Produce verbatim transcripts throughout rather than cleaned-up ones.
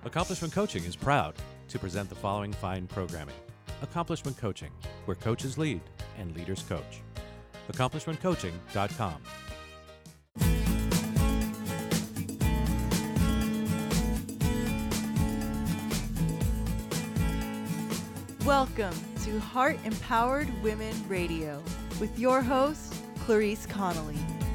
Accomplishment Coaching is proud to present the following fine programming. Accomplishment Coaching, where coaches lead and leaders coach. accomplishment coaching dot com. Welcome to Heart Empowered Women Radio with your host, Clarice Connolly.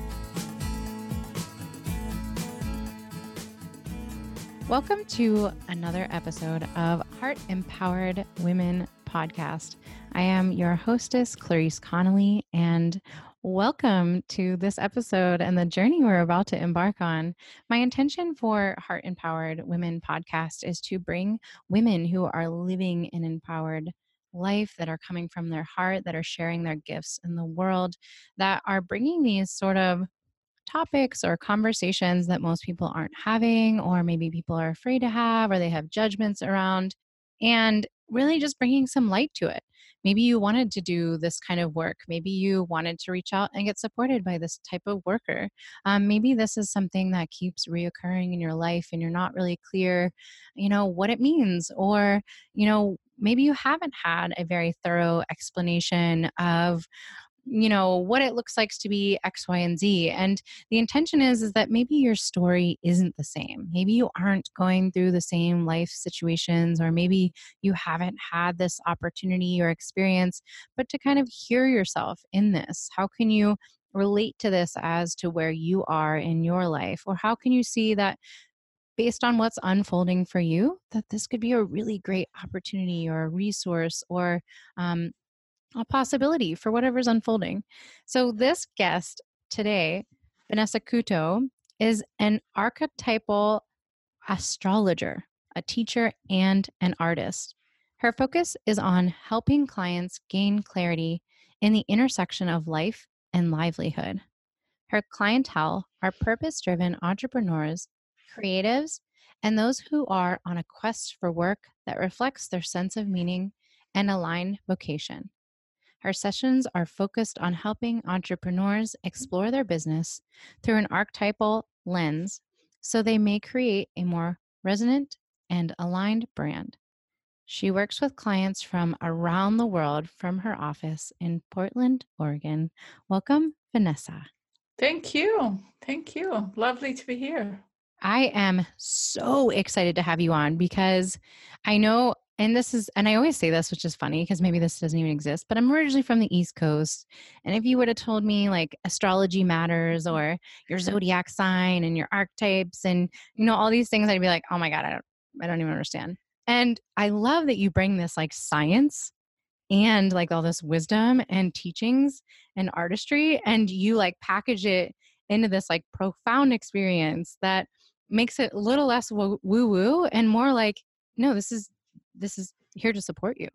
Welcome to another episode of Heart Empowered Women Podcast. I am your hostess, Clarice Connolly, and welcome to this episode and the journey we're about to embark on. My intention for Heart Empowered Women Podcast is to bring women who are living an empowered life, that are coming from their heart, that are sharing their gifts in the world, that are bringing these sort of topics or conversations that most people aren't having, or maybe people are afraid to have, or they have judgments around, and really just bringing some light to it. Maybe you wanted to do this kind of work. Maybe you wanted to reach out and get supported by this type of worker. Um, maybe this is something that keeps reoccurring in your life and you're not really clear, you know, what it means, or, you know, maybe you haven't had a very thorough explanation of you know, what it looks like to be X, Y, and Z. And the intention is, is that maybe your story isn't the same. Maybe you aren't going through the same life situations, or maybe you haven't had this opportunity or experience, but to kind of hear yourself in this. How can you relate to this as to where you are in your life? Or how can you see that based on what's unfolding for you, that this could be a really great opportunity or a resource, or um, a possibility for whatever's unfolding. So this guest today, Vanessa Couto, is an archetypal astrologer, a teacher, and an artist. Her focus is on helping clients gain clarity in the intersection of life and livelihood. Her clientele are purpose-driven entrepreneurs, creatives, and those who are on a quest for work that reflects their sense of meaning and aligned vocation. Her sessions are focused on helping entrepreneurs explore their business through an archetypal lens so they may create a more resonant and aligned brand. She works with clients from around the world from her office in Portland, Oregon. Welcome, Vanessa. Thank you. Thank you. Lovely to be here. I am so excited to have you on because I know, and this is, and I always say this, which is funny because maybe this doesn't even exist, but I'm originally from the East Coast. And if you would have told me like astrology matters or your zodiac sign and your archetypes and, you know, all these things, I'd be like, oh my God, I don't, I don't even understand. And I love that you bring this like science and like all this wisdom and teachings and artistry, and you like package it into this like profound experience that makes it a little less woo woo and more like, no, this is, this is here to support you.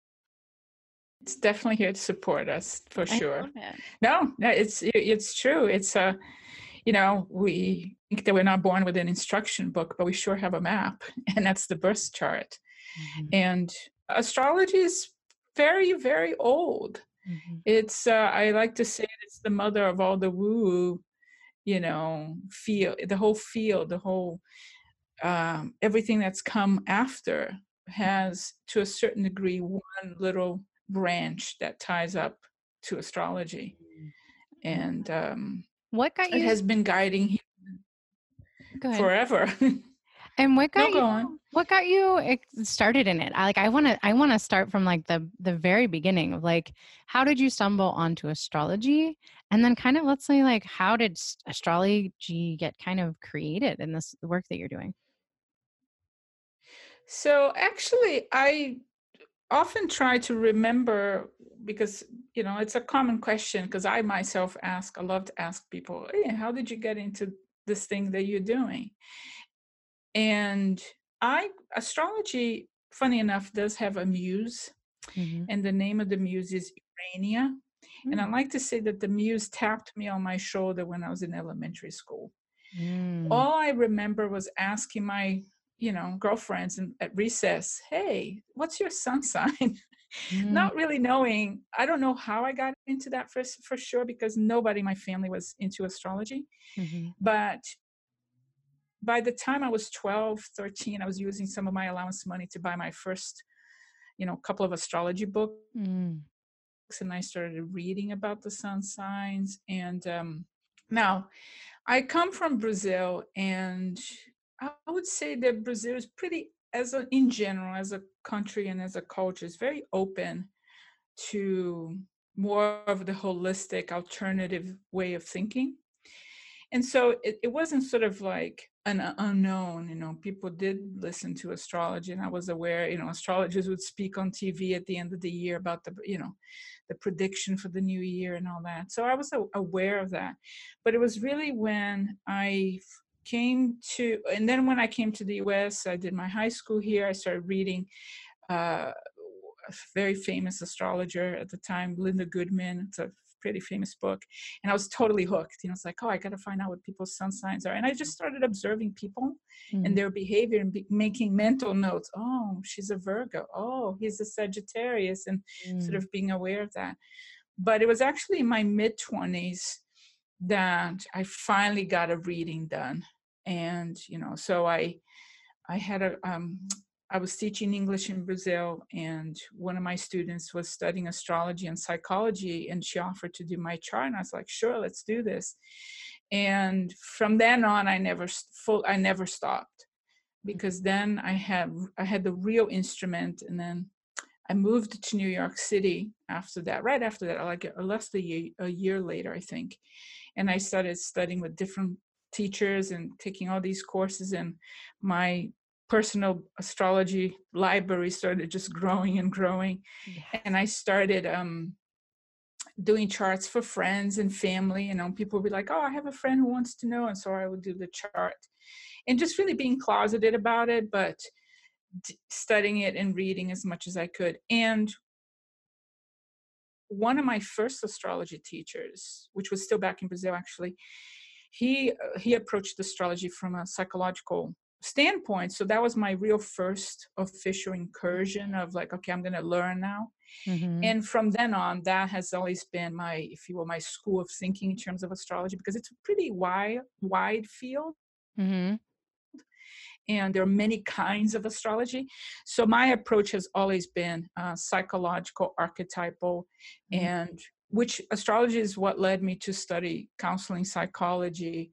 It's definitely here to support us for I sure. love it. No, no, it's, it's true. It's a, you know, we think that we're not born with an instruction book, but we sure have a map, and that's the birth chart. Mm-hmm. And astrology is very, very old. Mm-hmm. It's, uh, I like to say it's the mother of all the woo, you know, feel, the whole field, the whole, um, everything that's come after has, to a certain degree, one little branch that ties up to astrology. And um, what got you? It has been guiding him forever. And what got no, you? Go on. What got you started in it? I like. I want to. I want to start from like the the very beginning of like, how did you stumble onto astrology, and then kind of let's say like, how did astrology get kind of created in this work that you're doing? So actually, I often try to remember, because you know it's a common question. Because I myself ask. I love to ask people, "Hey, how did you get into this thing that you're doing?" And I, astrology, funny enough, does have a muse, mm-hmm. and the name of the muse is Urania. Mm-hmm. And I like to say that the muse tapped me on my shoulder when I was in elementary school. Mm. All I remember was asking my, you know, girlfriends in, at recess, "Hey, what's your sun sign?" Mm. Not really knowing. I don't know how I got into that for, for sure, because nobody in my family was into astrology. Mm-hmm. But by the time I was twelve, thirteen, I was using some of my allowance money to buy my first, you know, couple of astrology books. Mm. And I started reading about the sun signs. And um, now I come from Brazil, and I would say that Brazil is pretty, as a, in general, as a country and as a culture, is very open to more of the holistic alternative way of thinking. And so it, it wasn't sort of like an unknown, you know, people did listen to astrology, and I was aware, you know, astrologers would speak on T V at the end of the year about the, you know, the prediction for the new year and all that. So I was aware of that. But it was really when I came to, and then when I came to the U S, I did my high school here, I started reading uh, a very famous astrologer at the time, Linda Goodman. It's a pretty famous book. And I was totally hooked. You know, it's like, oh, I got to find out what people's sun signs are. And I just started observing people mm-hmm. and their behavior and be- making mental notes. Oh, she's a Virgo. Oh, he's a Sagittarius, and mm. sort of being aware of that. But it was actually in my mid twenties that I finally got a reading done. And, you know, so I, I had a, um, I was teaching English in Brazil, and one of my students was studying astrology and psychology, and she offered to do my chart, and I was like, sure, let's do this. And from then on, I never full, I never stopped, because then I had, I had the real instrument. And then I moved to New York City after that, right after that, like less than a year, a year later, I think. And I started studying with different teachers and taking all these courses, and my personal astrology library started just growing and growing. Yes. And I started um, doing charts for friends and family. You know, people would be like, oh, I have a friend who wants to know. And so I would do the chart, and just really being closeted about it, but d- studying it and reading as much as I could. And one of my first astrology teachers, which was still back in Brazil, actually, he uh, he approached astrology from a psychological standpoint. So that was my real first official incursion of like, okay, I'm going to learn now. Mm-hmm. And from then on, that has always been my, if you will, my school of thinking in terms of astrology, because it's a pretty wide, wide field. Mm-hmm. And there are many kinds of astrology. So my approach has always been uh, psychological, archetypal, mm-hmm. and which astrology is what led me to study counseling psychology.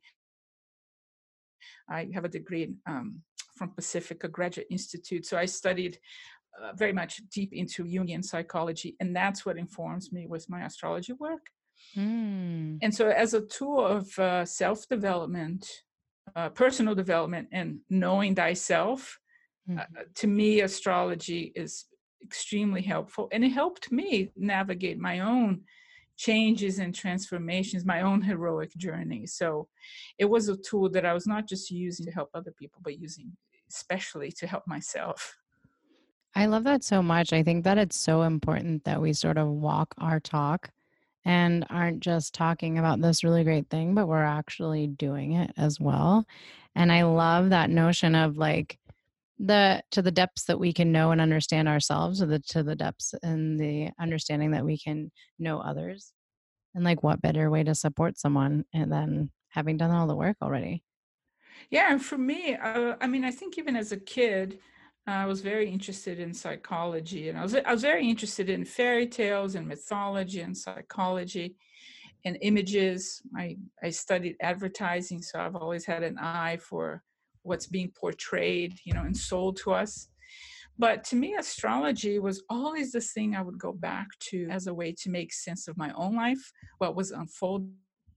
I have a degree in, um, from Pacifica Graduate Institute. So I studied uh, very much deep into Jungian psychology, and that's what informs me with my astrology work. Mm. And so as a tool of uh, self-development, uh, personal development, and knowing thyself, mm-hmm. uh, to me, astrology is extremely helpful. And it helped me navigate my own changes and transformations, my own heroic journey. So it was a tool that I was not just using to help other people, but using especially to help myself. I love that so much. I think that it's so important that we sort of walk our talk and aren't just talking about this really great thing, but we're actually doing it as well. And I love that notion of like the to the depths that we can know and understand ourselves, or the to the depths and the understanding that we can know others. And like, what better way to support someone and then having done all the work already? Yeah, and for me, uh, I mean, I think even as a kid, uh, I was very interested in psychology, and I was I was very interested in fairy tales and mythology and psychology and images. I I studied advertising, so I've always had an eye for what's being portrayed, you know, and sold to us. But to me, astrology was always the thing I would go back to as a way to make sense of my own life, what was unfolding.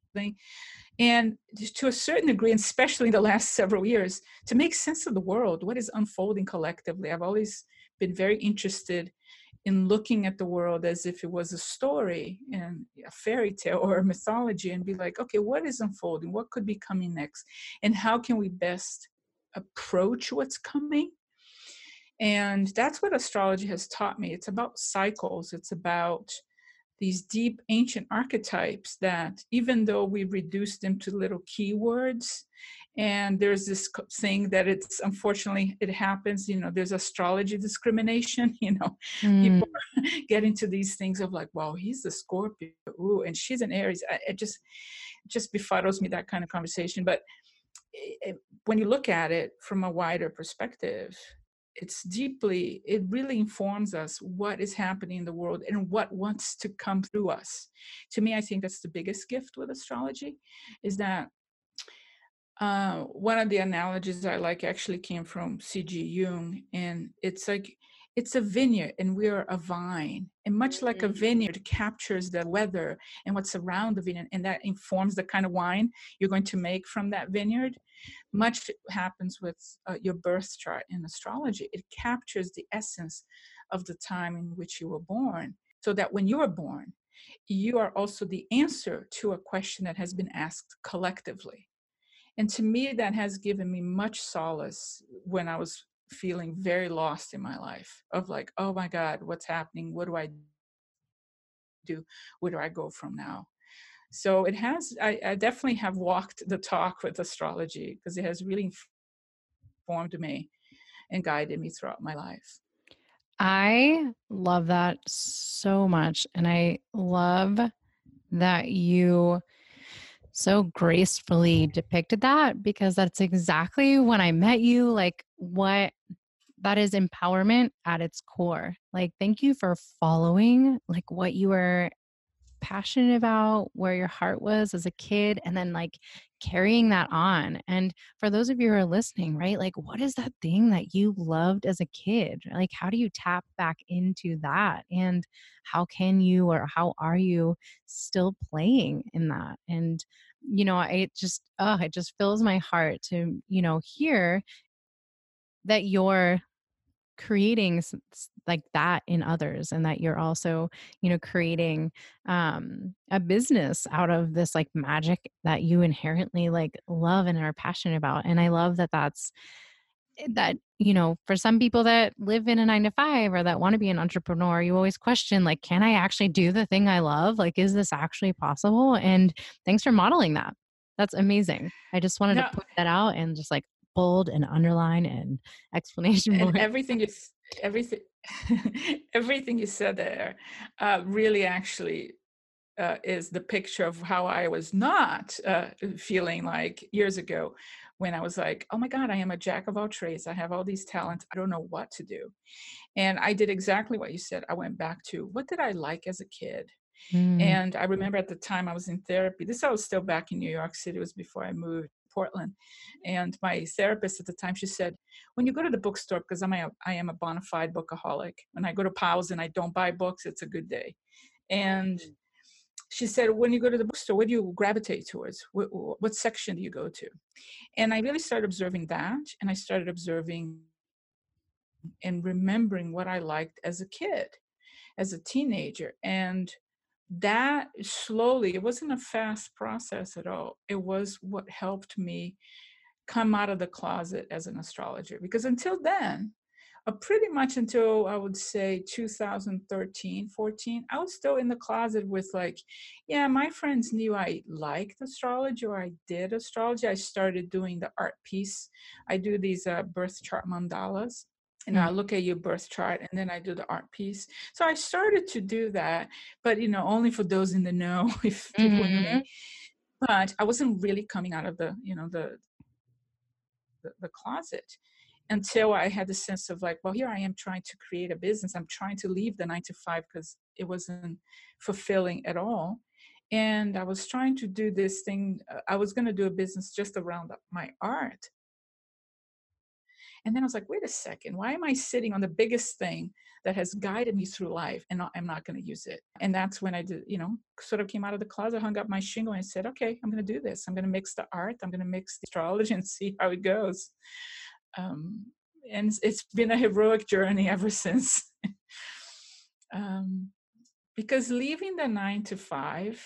And to a certain degree, and especially in the last several years, to make sense of the world, what is unfolding collectively. I've always been very interested in looking at the world as if it was a story and a fairy tale or a mythology, and be like, okay, what is unfolding? What could be coming next? And how can we best approach what's coming? And that's what astrology has taught me. It's about cycles. It's about these deep ancient archetypes that, even though we reduce them to little keywords, and there's this thing that it's, unfortunately, it happens, you know, there's astrology discrimination, you know, mm. people get into these things of like, well, he's a Scorpio, ooh, and she's an Aries. It just, it just befuddles me, that kind of conversation. But it, when you look at it from a wider perspective, it's deeply, it really informs us what is happening in the world and what wants to come through us. To me, I think that's the biggest gift with astrology, is that uh, one of the analogies I like actually came from C G Jung, and it's like, it's a vineyard and we're a vine. And much like a vineyard captures the weather and what's around the vineyard, and that informs the kind of wine you're going to make from that vineyard. Much happens with uh, your birth chart in astrology. It captures the essence of the time in which you were born, so that when you were born, you are also the answer to a question that has been asked collectively. And to me, that has given me much solace when I was feeling very lost in my life, of like, oh my God, what's happening? What do I do? Where do I go from now? So it has, I, I definitely have walked the talk with astrology, because it has really informed me and guided me throughout my life. I love that so much. And I love that you so gracefully depicted that, because that's exactly when I met you, like what that is empowerment at its core. Like, thank you for following like what you were passionate about, where your heart was as a kid, and then like carrying that on. And for those of you who are listening, right, like what is that thing that you loved as a kid? Like, how do you tap back into that? And how can you, or how are you still playing in that? And, you know, it just, oh, it just fills my heart to, you know, hear that you're creating s- s- like that in others, and that you're also, you know, creating um a business out of this like magic that you inherently like love and are passionate about. And I love that that's eh, that, you know, for some people that live in a nine to five or that want to be an entrepreneur, you always question like, can I actually do the thing I love? Like, is this actually possible? And thanks for modeling that. That's amazing. I just wanted to Now, put that out and just like bold and underline and explanation and point. everything is everything everything you said there uh, really actually uh, is the picture of how I was not uh, feeling like years ago, when I was like, oh my God, I am a jack of all trades. I have all these talents. I don't know what to do. And I did exactly what you said. I went back to, what did I like as a kid? Mm. And I remember at the time I was in therapy. This I was still back in New York City. It was before I moved to Portland. And my therapist at the time, she said, when you go to the bookstore, because I'm a, I am a bona fide bookaholic. When I go to Powell's and I don't buy books, it's a good day. And she said, when you go to the bookstore, what do you gravitate towards? What, what section do you go to? And I really started observing that. And I started observing and remembering what I liked as a kid, as a teenager. And that slowly, it wasn't a fast process at all. It was what helped me come out of the closet as an astrologer. Because until then, uh, pretty much until I would say two thousand thirteen, fourteen, I was still in the closet with like, yeah, my friends knew I liked astrology or I did astrology. I started doing the art piece. I do these uh, birth chart mandalas. And I Mm. look at your birth chart and then I do the art piece. So I started to do that, but you know, only for those in the know, if people knew me. Mhm. But I wasn't really coming out of the, you know, the the, the closet until I had the sense of like, well, here I am trying to create a business. I'm trying to leave the nine to five because it wasn't fulfilling at all. And I was trying to do this thing. uh, I was going to do a business just around my art. And then I was like, wait a second, why am I sitting on the biggest thing that has guided me through life and not, I'm not going to use it? And that's when I did, you know, sort of came out of the closet, hung up my shingle and said, okay, I'm going to do this. I'm going to mix the art. I'm going to mix the astrology and see how it goes. Um, and it's been a heroic journey ever since. um, because leaving the nine to five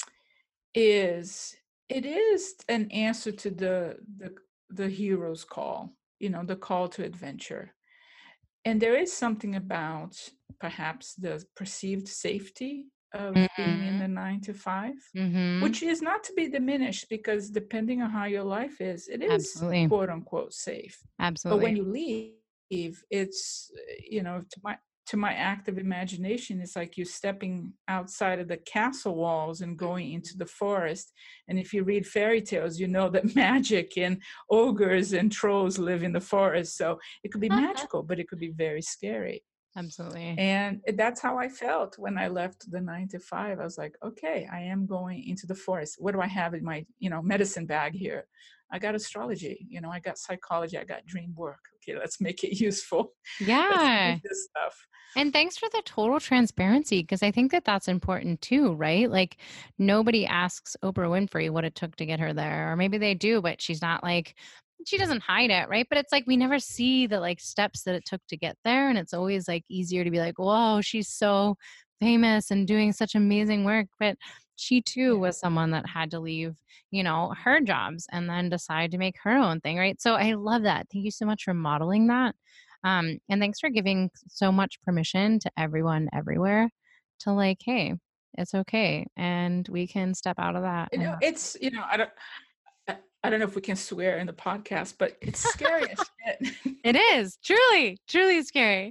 is, it is an answer to the, the, the hero's call, you know, the call to adventure. And there is something about perhaps the perceived safety of being in Mhm. the nine to five, Mhm. which is not to be diminished, because depending on how your life is, it is Absolutely. quote unquote safe. But when Absolutely. you leave, it's, you know, to my to my active imagination, it's like you stepping outside of the castle walls and going into the forest. And if you read fairy tales, you know that magic and ogres and trolls live in the forest. So it could be magical, but it could be very scary. Absolutely. And that's how I felt when I left the nine to five. I was like, okay, I am going into the forest. What do I have in my, you know, medicine bag here? I got astrology, you know, I got psychology, I got dream work. Okay, let's make it useful. Yeah. Let's use this stuff. And thanks for the total transparency, because I think that that's important too, right? Like nobody asks Oprah Winfrey what it took to get her there, or maybe they do, but she's not like, she doesn't hide it, right? But it's like we never see the like steps that it took to get there. And it's always like easier to be like, whoa, she's so famous and doing such amazing work. But she too Yeah. was someone that had to leave, you know, her jobs and then decide to make her own thing, right? So I love that. Thank you so much for modeling that. Um, and thanks for giving so much permission to everyone everywhere to like, hey, it's okay. And we can step out of that. You know, And it's, you know, I don't, I, I don't know if we can swear in the podcast, but it's scary as shit. it is truly, truly scary.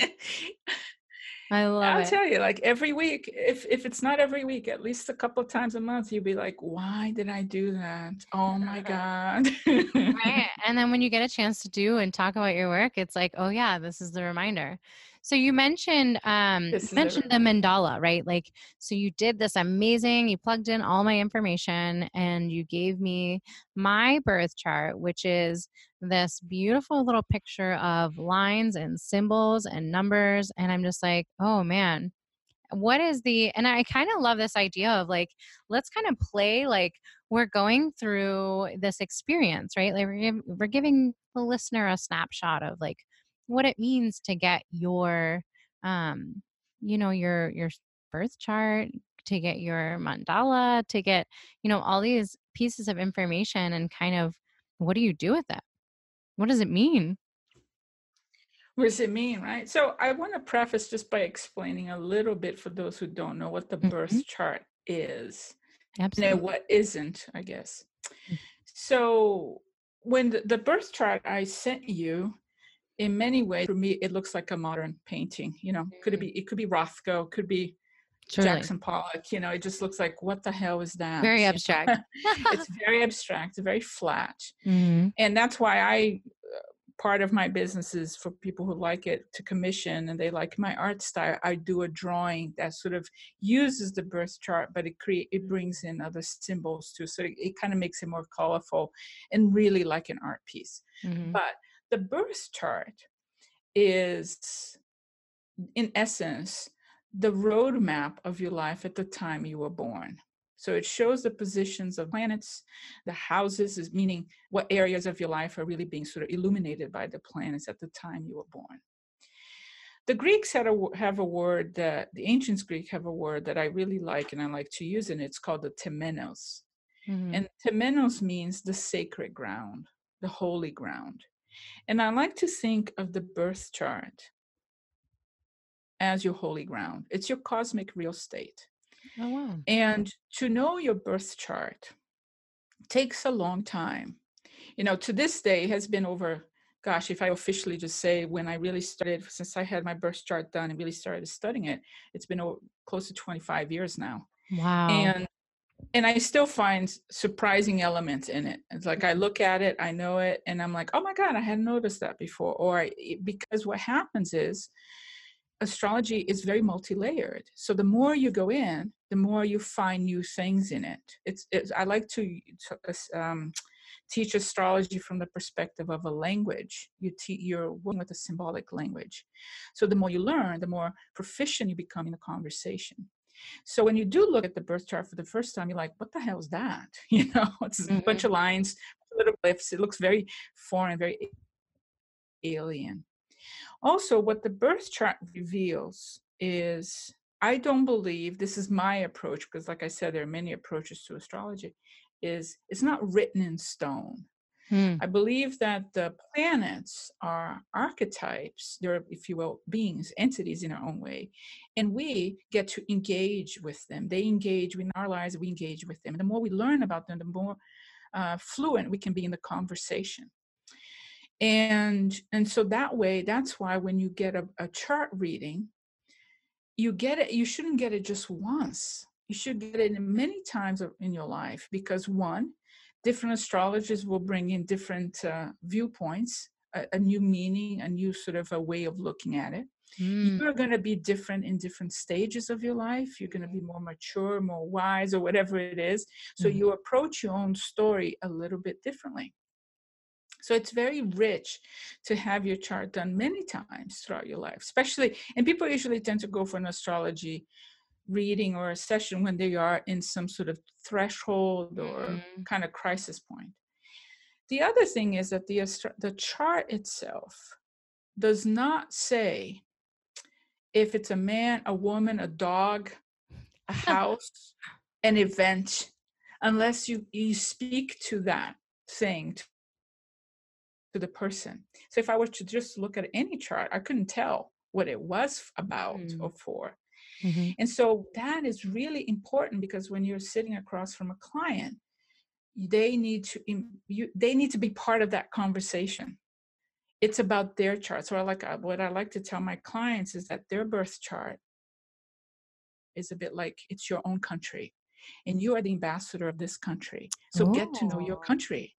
I love I'll it. tell you, like every week, if if it's not every week, at least a couple of times a month, you'll be like, why did I do that? Oh my God. Right. And then when you get a chance to do and talk about your work, it's like, oh yeah, this is the reminder. So you mentioned um you This is the mentioned the mandala, right? Like, so you did this amazing, you plugged in all my information and you gave me my birth chart, which is this beautiful little picture of lines and symbols and numbers. And I'm just like, oh man, what is the, and I kind of love this idea of like, let's kind of play like we're going through this experience, right? Like we're, giv- we're giving the listener a snapshot of like what it means to get your, um, you know, your, your birth chart, to get your mandala, to get, you know, all these pieces of information and kind of what do you do with it? What does it mean? What does it mean, right? So I want to preface just by explaining a little bit for those who don't know what the Mhm. birth chart is. Absolutely. And what isn't, I guess. So when the, the birth chart I sent you, in many ways, for me, it looks like a modern painting. You know, could it be? It could be Rothko, could be Truly. Jackson Pollock. You know, it just looks like, what the hell is that? Very You know? abstract. It's very abstract, very flat, hmm and that's why I. Part of my business is for people who like it to commission and they like my art style. I do a drawing that sort of uses the birth chart, but it create it brings in other symbols too. So it, it kind of makes it more colorful and really like an art piece. hmm But the birth chart is, in essence, the roadmap of your life at the time you were born. So it shows the positions of planets, the houses, is meaning what areas of your life are really being sort of illuminated by the planets at the time you were born. The Greeks had a, have a word that, the ancient Greek have a word that I really like and I like to use, and it's called the temenos. hmm And temenos means the sacred ground, the holy ground. And I like to think of the birth chart as your holy ground. It's your cosmic real estate. Oh, wow. And to know your birth chart takes a long time. You know, to this day has been over, gosh, if I officially just say when I really started, since I had my birth chart done and really started studying it, it's been over, close to twenty-five years now. Wow. And and I still find surprising elements in it. It's like I look at it, I know it, and I'm like, oh my God, I hadn't noticed that before. Or I, because what happens is astrology is very multi-layered. So the more you go in, the more you find new things in it. It's, it's I like to um, teach astrology from the perspective of a language. You te- you're working with a symbolic language. So the more you learn, the more proficient you become in the conversation. So when you do look at the birth chart for the first time, you're like, what the hell is that? You know, it's mm-hmm. a bunch of lines, little glyphs. It looks very foreign, very alien. Also, what the birth chart reveals is, I don't believe, this is my approach, because like I said, there are many approaches to astrology, is it's not written in stone. Hmm. I believe that the planets are archetypes, they're, if you will, beings, entities in their own way, and we get to engage with them. They engage in our lives, we engage with them. And the more we learn about them, the more uh, fluent we can be in the conversation. And and so that way, that's why when you get a, a chart reading, you get it, you shouldn't get it just once. You should get it many times in your life, because one, different astrologers will bring in different uh, viewpoints, a, a new meaning, a new sort of a way of looking at it. Mm. You're going to be different in different stages of your life. You're going to be more mature, more wise, or whatever it is. So Mhm. you approach your own story a little bit differently. So it's very rich to have your chart done many times throughout your life, especially, and people usually tend to go for an astrology reading or a session when they are in some sort of threshold or Mhm. kind of crisis point. The other thing is that the astro- the chart itself does not say if it's a man, a woman, a dog, a house, an event, unless you, you speak to that thing, to the person. So if I were to just look at any chart, I couldn't tell what it was about Mm. or for. Mhm. And so that is really important, because when you're sitting across from a client, they need to you, they need to be part of that conversation. It's about their chart. So I like what I like to tell my clients is that their birth chart is a bit like it's your own country, and you are the ambassador of this country. So get to know your Oh. country.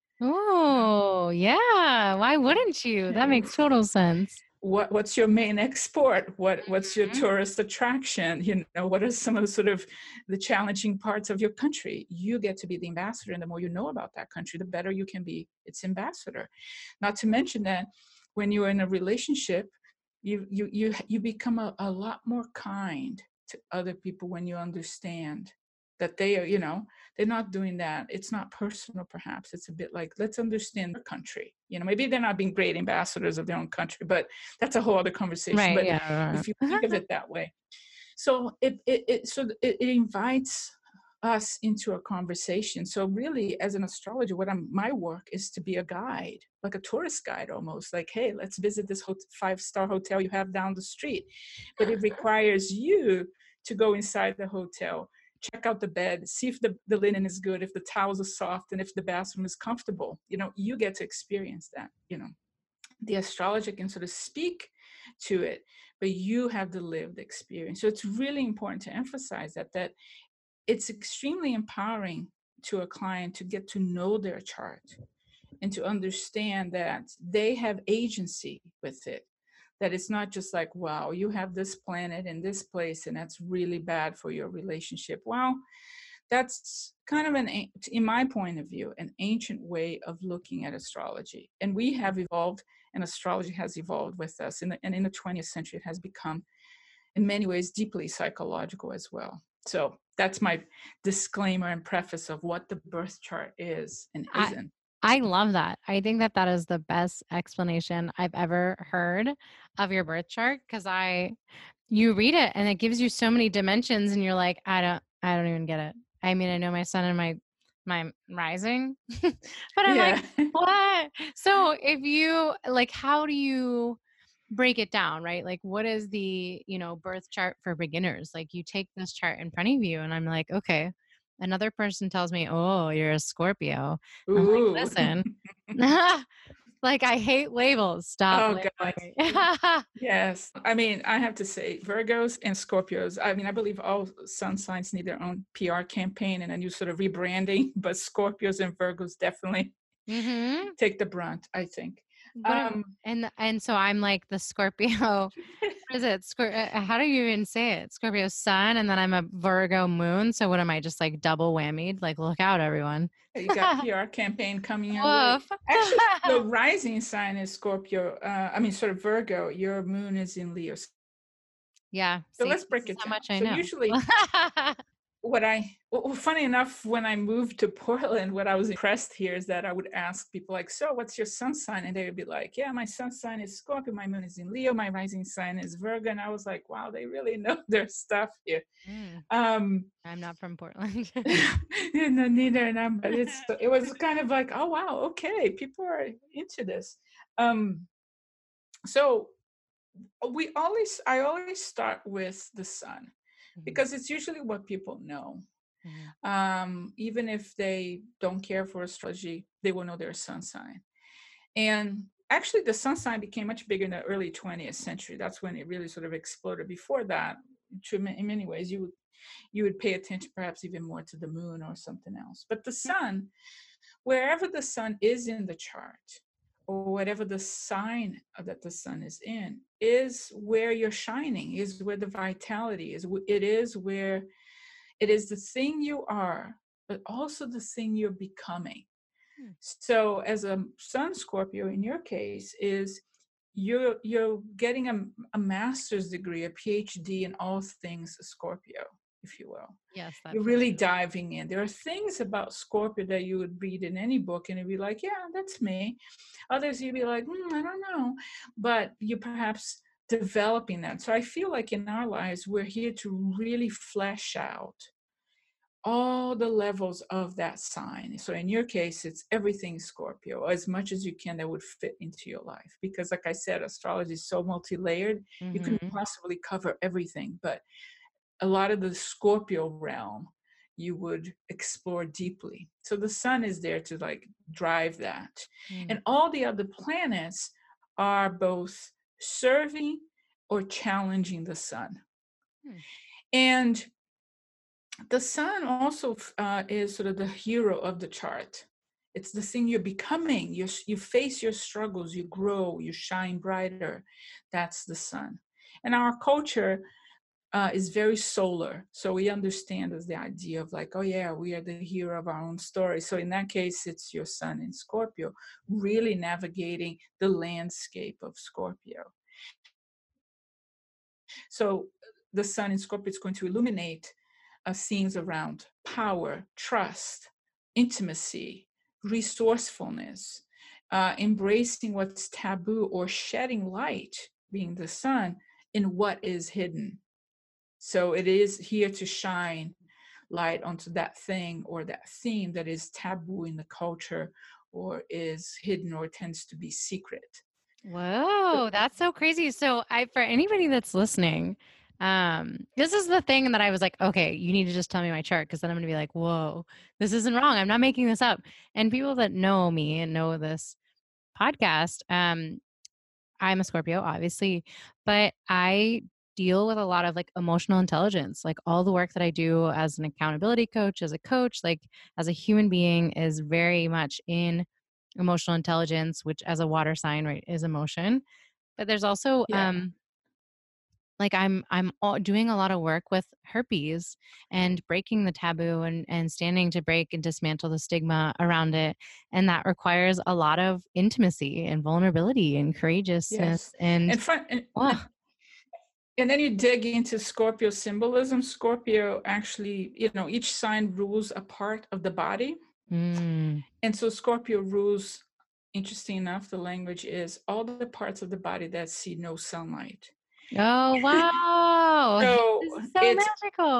Oh, yeah. Why wouldn't you? That makes total sense. What what's your main export? What what's your Mhm. tourist attraction? You know, what are some of the sort of the challenging parts of your country? You get to be the ambassador, and the more you know about that country, the better you can be its ambassador. Not to mention that when you're in a relationship, you you you you become a, a lot more kind to other people when you understand that they are, you know, they're not doing that. It's not personal, perhaps. It's a bit like, let's understand their country. You know, maybe they're not being great ambassadors of their own country, but that's a whole other conversation. Right. But Yeah. if you think of it that way, so it it, it so it, it invites us into a conversation. So really, as an astrologer, what I'm my work is to be a guide, like a tourist guide almost. Like, hey, let's visit this hot, five-star hotel you have down the street. But it requires you to go inside the hotel, check out the bed, see if the, the linen is good, if the towels are soft, and if the bathroom is comfortable. You know, you get to experience that. You know, the astrologer can sort of speak to it, but you have the lived experience. So it's really important to emphasize that that it's extremely empowering to a client to get to know their chart and to understand that they have agency with it. That it's not just like, wow, you have this planet in this place and that's really bad for your relationship. Well, that's kind of an, in my point of view, an ancient way of looking at astrology. And we have evolved, and astrology has evolved with us. In the, and in the twentieth century, it has become, in many ways, deeply psychological as well. So that's my disclaimer and preface of what the birth chart is and I isn't. I love that. I think that that is the best explanation I've ever heard of your birth chart, because I you read it and it gives you so many dimensions and you're like, I don't I don't even get it. I mean, I know my sun and my my rising, but I'm like, Yeah. what? So if you like, how do you break it down, right? Like, what is the, you know, birth chart for beginners? Like, you take this chart in front of you and I'm like, okay. Another person tells me, oh, you're a Scorpio. I'm like, Ooh. listen, like, I hate labels. Stop Oh, God. labeling. Yes. I mean, I have to say, Virgos and Scorpios, I mean, I believe all sun signs need their own P R campaign and a new sort of rebranding, but Scorpios and Virgos definitely Mm-hmm. take the brunt, I think. What am, Um, and and so I'm like the Scorpio. What is it? Scor- uh, how do you even say it? Scorpio sun, and then I'm a Virgo moon. So what am I, just like double whammied? Like, look out, everyone. you got P R campaign coming your way. Woof. Actually, your rising sign is Scorpio. Uh, I mean, sort of Virgo. Your moon is in Leo. Yeah. So See, let's this break is it how down. much I So know. usually what I, well, funny enough, when I moved to Portland, what I was impressed here is that I would ask people like, so what's your sun sign? And they would be like, yeah, my sun sign is Scorpio, my moon is in Leo, my rising sign is Virgo. And I was like, wow, they really know their stuff here. Mm, Um, I'm not from Portland. yeah, no, neither am I, but it's, it was kind of like, oh, wow, okay, people are into this. Um, so we always, I always start with the sun, because it's usually what people know. Mhm. Um, even if they don't care for astrology, they will know their sun sign. And actually the sun sign became much bigger in the early twentieth century. That's when it really sort of exploded. Before that, in many ways, you would you would pay attention perhaps even more to the moon or something else. But the sun, wherever the sun is in the chart, or whatever the sign that the sun is in, is where you're shining, is where the vitality is. It is where it is the thing you are, but also the thing you're becoming. Hmm. So as a sun Scorpio, in your case, is you're you're getting a, a master's degree, a PhD in all things Scorpio, if you will. Yes, you're really true. Diving in. There are things about Scorpio that you would read in any book and it'd be like, yeah, that's me. Others you'd be like, mm, I don't know. But you're perhaps developing that. So I feel like in our lives, we're here to really flesh out all the levels of that sign. So in your case, it's everything Scorpio, as much as you can that would fit into your life. Because like I said, astrology is so multi-layered, mm-hmm. you couldn't possibly cover everything. But a lot of the Scorpio realm, you would explore deeply. So the sun is there to like drive that. Mm. And all the other planets are both serving or challenging the sun. Mm. And the sun also uh, is sort of the hero of the chart. It's the thing you're becoming. You, you face your struggles, you grow, you shine brighter. That's the sun. And our culture Uh, is very solar. So we understand as the idea of like, oh yeah, we are the hero of our own story. So in that case, it's your sun in Scorpio, really navigating the landscape of Scorpio. So the sun in Scorpio is going to illuminate uh, themes around power, trust, intimacy, resourcefulness, uh, embracing what's taboo, or shedding light, being the sun, in what is hidden. So it is here to shine light onto that thing or that theme that is taboo in the culture, or is hidden, or tends to be secret. Whoa, that's so crazy. So I, for anybody that's listening, um, this is the thing that I was like, okay, you need to just tell me my chart, because then I'm going to be like, whoa, this isn't wrong. I'm not making this up. And people that know me and know this podcast, um, I'm a Scorpio, obviously, but I deal with a lot of like emotional intelligence. Like all the work that I do as an accountability coach, as a coach, like as a human being, is very much in emotional intelligence, which as a water sign, right, is emotion. But there's also, yeah. um, like I'm, I'm all doing a lot of work with herpes and breaking the taboo and, and standing to break and dismantle the stigma around it. And that requires a lot of intimacy and vulnerability and courageousness. Yes. And, and, fun, and, oh. and And then you dig into Scorpio symbolism. Scorpio actually, you know, each sign rules a part of the body. Mm. And so Scorpio rules, interesting enough, the language is all the parts of the body that see no sunlight. Oh, wow. So this is so it's, magical.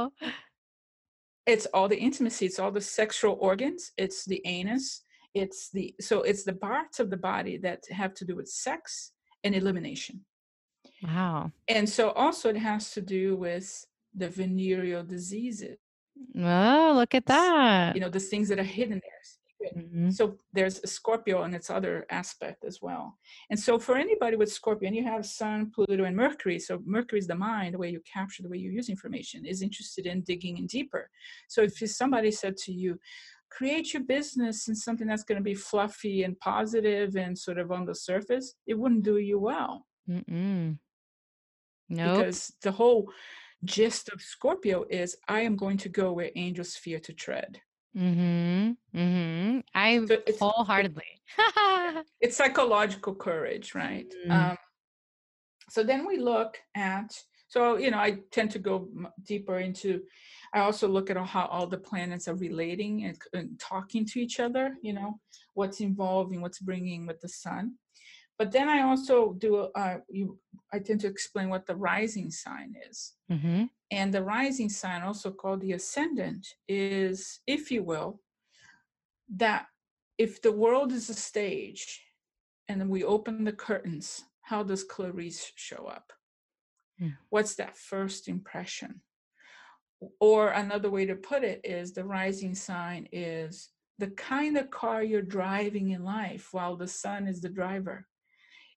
It's all the intimacy. It's all the sexual organs. It's the anus. It's the, so it's the parts of the body that have to do with sex and elimination. Wow. And so also it has to do with the venereal diseases. Oh, look at that. You know, the things that are hidden there. Mm-hmm. So there's a Scorpio on its other aspect as well. And so for anybody with Scorpio, and you have Sun, Pluto, and Mercury, so Mercury is the mind, the way you capture, the way you use information, is interested in digging in deeper. So if somebody said to you, create your business in something that's going to be fluffy and positive and sort of on the surface, it wouldn't do you well. Mm-mm. Nope. Because the whole gist of Scorpio is, I am going to go where angels fear to tread. Mm-hmm. Mm-hmm. I so it's, wholeheartedly. It, it's psychological courage, right? Mm. Um, so then we look at, so, you know, I tend to go deeper into, I also look at how all the planets are relating and, and talking to each other, you know, what's involving, what's bringing with the sun. But then I also do, uh, you, I tend to explain what the rising sign is. Mm-hmm. And the rising sign, also called the ascendant, is, if you will, that if the world is a stage and then we open the curtains, how does Clarice show up? Mm. What's that first impression? Or another way to put it is, the rising sign is the kind of car you're driving in life while the sun is the driver.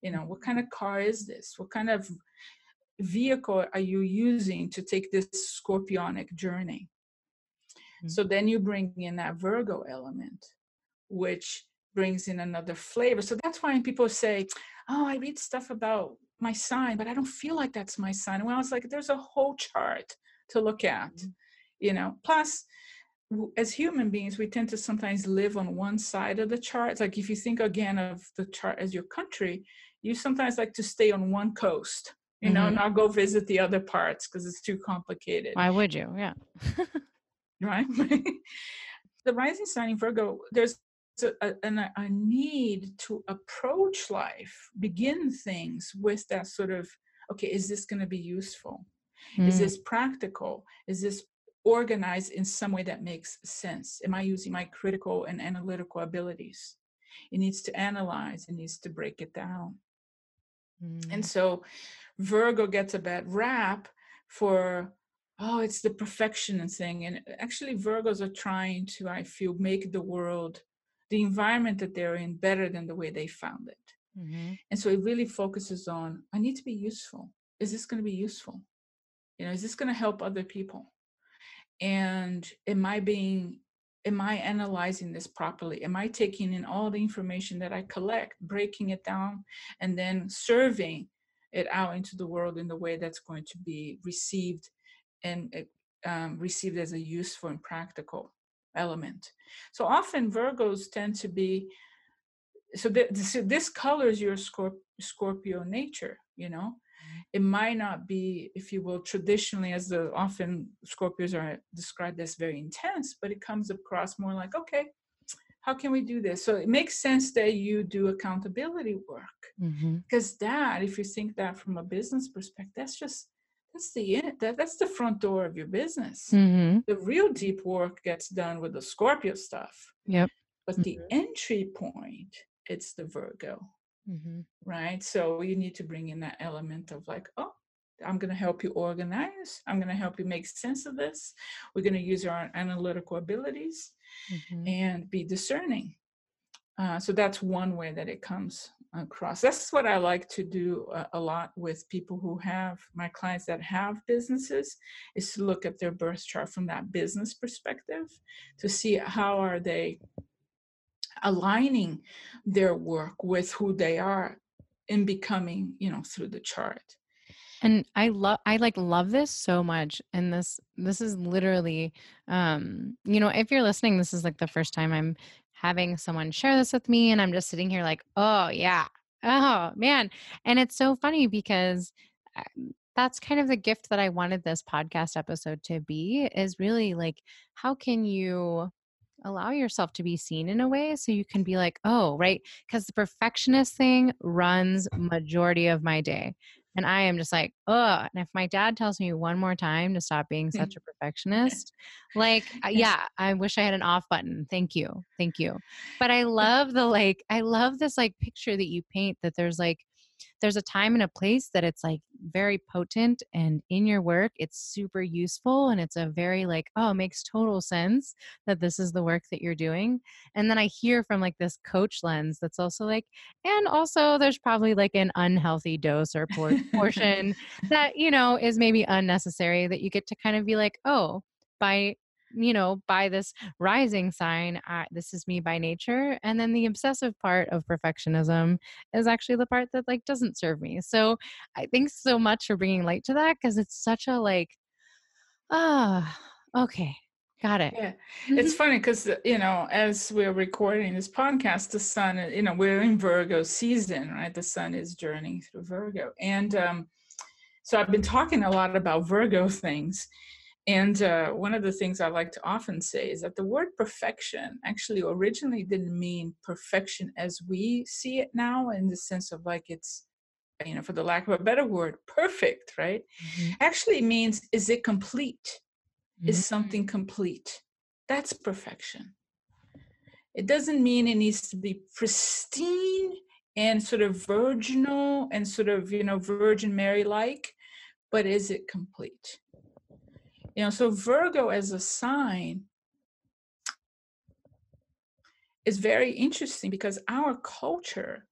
You know, what kind of car is this? What kind of vehicle are you using to take this scorpionic journey? Mm-hmm. So then you bring in that Virgo element, which brings in another flavor. So that's why people say, oh, I read stuff about my sign, but I don't feel like that's my sign. Well, it's like, there's a whole chart to look at, mm-hmm. you know, plus as human beings, we tend to sometimes live on one side of the chart. It's like, if you think again of the chart as your country, you sometimes like to stay on one coast, you know, mm-hmm. not go visit the other parts because it's too complicated. Why would you? Yeah. Right. The rising sign in Virgo, there's a, a, a need to approach life, begin things with that sort of, okay, is this going to be useful? Mm. Is this practical? Is this organized in some way that makes sense? Am I using my critical and analytical abilities? It needs to analyze, it needs to break it down. Mm. And so Virgo gets a bad rap for, oh, it's the perfectionist thing. And actually Virgos are trying to, I feel, make the world, the environment that they're in, better than the way they found it. Mm-hmm. And so it really focuses on, I need to be useful. Is this going to be useful? You know, is this going to help other people? And am I being, am I analyzing this properly? Am I taking in all the information that I collect, breaking it down, and then serving it out into the world in the way that's going to be received and um, received as a useful and practical element? So often Virgos tend to be, so this, this colors your Scorp- Scorpio nature, you know? It might not be, if you will, traditionally, as the often Scorpios are described as very intense, but it comes across more like, okay, how can we do this? So it makes sense that you do accountability work, mm-hmm. because that, if you think that from a business perspective, that's just, that's the that, that's the front door of your business. Mm-hmm. The real deep work gets done with the Scorpio stuff. Yep. But mm-hmm. the entry point, it's the Virgo. Mm-hmm. Right? So you need to bring in that element of like, oh, I'm going to help you organize. I'm going to help you make sense of this. We're going to use our analytical abilities mm-hmm. and be discerning. Uh, so that's one way that it comes across. That's what I like to do a, a lot with people who have, my clients that have businesses, is to look at their birth chart from that business perspective to see how are they aligning their work with who they are in becoming, you know, through the chart. And I love, I like love this so much. And this, this is literally, um, you know, if you're listening, this is like the first time I'm having someone share this with me, and I'm just sitting here like, oh yeah, oh man. And it's so funny because that's kind of the gift that I wanted this podcast episode to be, is really like, how can you allow yourself to be seen in a way so you can be like, oh, right. Because the perfectionist thing runs majority of my day. And I am just like, oh, and if my dad tells me one more time to stop being such a perfectionist, like, yeah, I wish I had an off button. Thank you. Thank you. But I love the, like, I love this like picture that you paint, that there's like, there's a time and a place that it's like very potent, and in your work, it's super useful. And it's a very like, oh, it makes total sense that this is the work that you're doing. And then I hear from like this coach lens that's also like, and also there's probably like an unhealthy dose or por- portion that, you know, is maybe unnecessary, that you get to kind of be like, oh, by you know, by this rising sign, uh, this is me by nature. And then the obsessive part of perfectionism is actually the part that like doesn't serve me. So I think so much for bringing light to that, because it's such a like, ah, oh, okay, got it. Yeah, it's funny because, you know, as we're recording this podcast, the sun, you know, we're in Virgo season, right? The sun is journeying through Virgo. And um, so I've been talking a lot about Virgo things. And uh, one of the things I like to often say is that the word perfection actually originally didn't mean perfection as we see it now, in the sense of like it's, you know, for the lack of a better word, perfect, right? Mm-hmm. Actually means, is it complete? Mm-hmm. Is something complete? That's perfection. It doesn't mean it needs to be pristine and sort of virginal and sort of, you know, Virgin Mary-like, but is it complete? You know, so Virgo as a sign is very interesting because our culture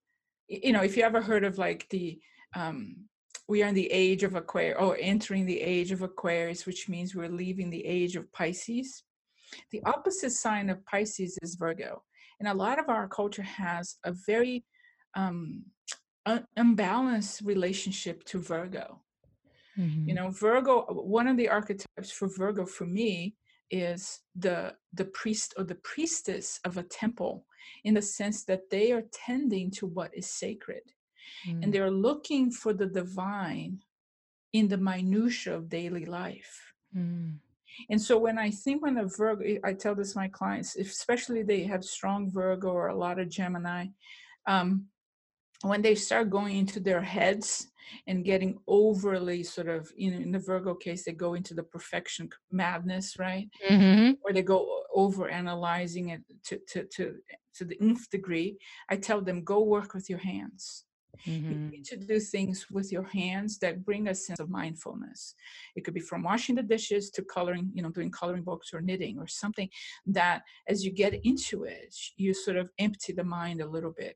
you know, if you ever heard of like the, um, we are in the age of Aquarius, or entering the age of Aquarius, which means we're leaving the age of Pisces. The opposite sign of Pisces is Virgo. And a lot of our culture has a very um, un- unbalanced relationship to Virgo. Mm-hmm. You know, Virgo, one of the archetypes for Virgo for me is the the priest or the priestess of a temple, in the sense that they are tending to what is sacred, Mm-hmm. and they're looking for the divine in the minutia of daily life. Mm-hmm. And so when I think when a Virgo, I tell this to my clients, if especially they have strong Virgo or a lot of Gemini, um, when they start going into their heads and getting overly sort of, you know, in the Virgo case, they go into the perfection madness, right? Mm-hmm. Or they go over analyzing it to, to, to, to the nth degree. I tell them, go work with your hands. Mm-hmm. You need to do things with your hands that bring a sense of mindfulness. It could be from washing the dishes to coloring, you know, doing coloring books or knitting or something that as you get into it, you sort of empty the mind a little bit.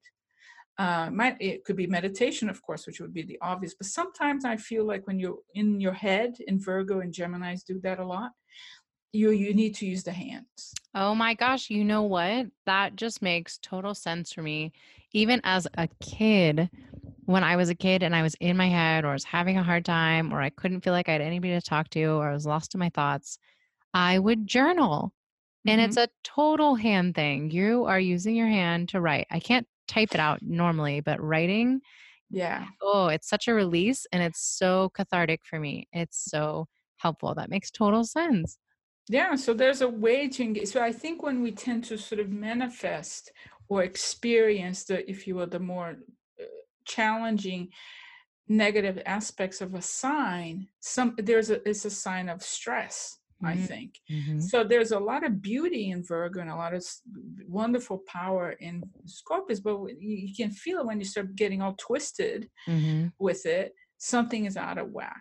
Uh, might, it could be meditation, of course, which would be the obvious. But sometimes I feel like when you're in your head, and Virgo and Geminis do that a lot, you you need to use the hands. Oh my gosh, you know what? That just makes total sense for me. Even as a kid, when I was a kid and I was in my head or I was having a hard time or I couldn't feel like I had anybody to talk to or I was lost in my thoughts, I would journal. And Mm-hmm. it's a total hand thing. You are using your hand to write. I can't type it out normally, but writing, Yeah. oh, it's such a release and it's so cathartic for me. It's so helpful. That makes total sense. Yeah, so there's a way to engage. So I think when we tend to sort of manifest or experience the, if you will, the more uh, challenging negative aspects of a sign, some there's a it's a sign of stress, I think. Mm-hmm. So there's a lot of beauty in Virgo and a lot of s- wonderful power in Scorpius, but you you can feel it when you start getting all twisted Mm-hmm. with it. Something is out of whack.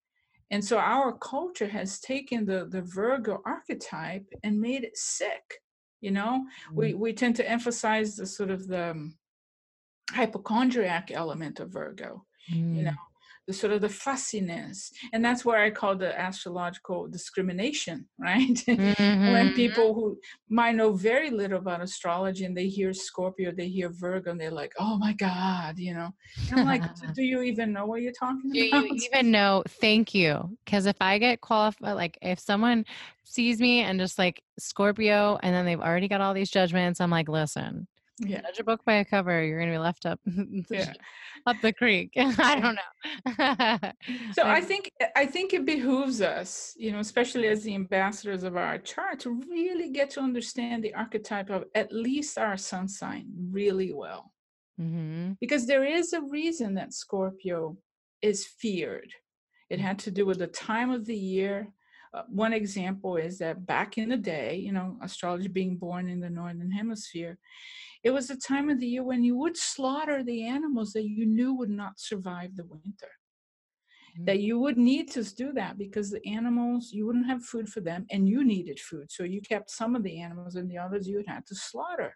And so our culture has taken the, the Virgo archetype and made it sick. You know, we, we tend to emphasize the sort of the um, hypochondriac element of Virgo, Mm-hmm. you know, the sort of the fussiness. And that's where I call the astrological discrimination, right? Mm-hmm. When people who might know very little about astrology and they hear Scorpio, they hear Virgo, and they're like, oh my God, you know. And I'm like, do you even know what you're talking Do about? you even know? Thank you. Because if I get qualified, like if someone sees me and just like Scorpio and then they've already got all these judgments, I'm like, listen, Yeah. judge a book by a cover. You're going to be left up, Yeah. up the creek. I don't know. So I Like, think I think it behooves us, you know, especially as the ambassadors of our chart, to really get to understand the archetype of at least our sun sign really well. mhm. Because there is a reason that Scorpio is feared. It had to do with the time of the year. Uh, one example is that back in the day, you know, astrology being born in the Northern Hemisphere, it was a time of the year when you would slaughter the animals that you knew would not survive the winter. That you would need to do that because the animals, you wouldn't have food for them and you needed food. So you kept some of the animals and the others you would have to slaughter.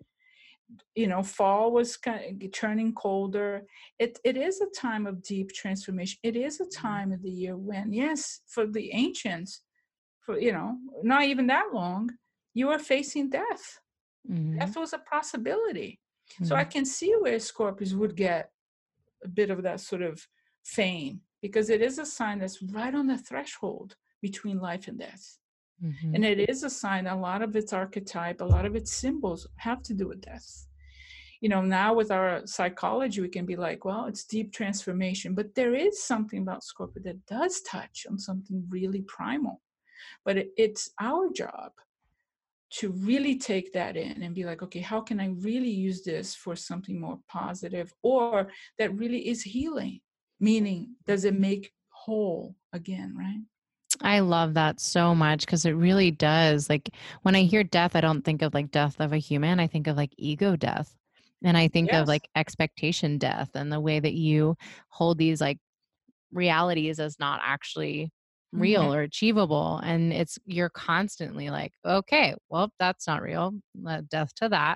You know, fall was kind of turning colder. It, it is a time of deep transformation. It is a time of the year when, yes, for the ancients, for, you know, not even that long, you were facing death. Mhm. Death was a possibility. So Mhm. I can see where Scorpios would get a bit of that sort of fame because it is a sign that's right on the threshold between life and death. Mhm. And it is a sign, a lot of its archetype, a lot of its symbols have to do with death. You know, now with our psychology, we can be like, well, it's deep transformation, but there is something about Scorpio that does touch on something really primal. But it, it's our job to really take that in and be like, okay, how can I really use this for something more positive or that really is healing? Meaning, does it make whole again, right? I love that so much because it really does. Like when I hear death, I don't think of like death of a human. I think of like ego death. And I think of Yes. like expectation death and the way that you hold these like realities as not actually real Mhm. or achievable. And it's, you're constantly like, okay, well, that's not real. Let death to that.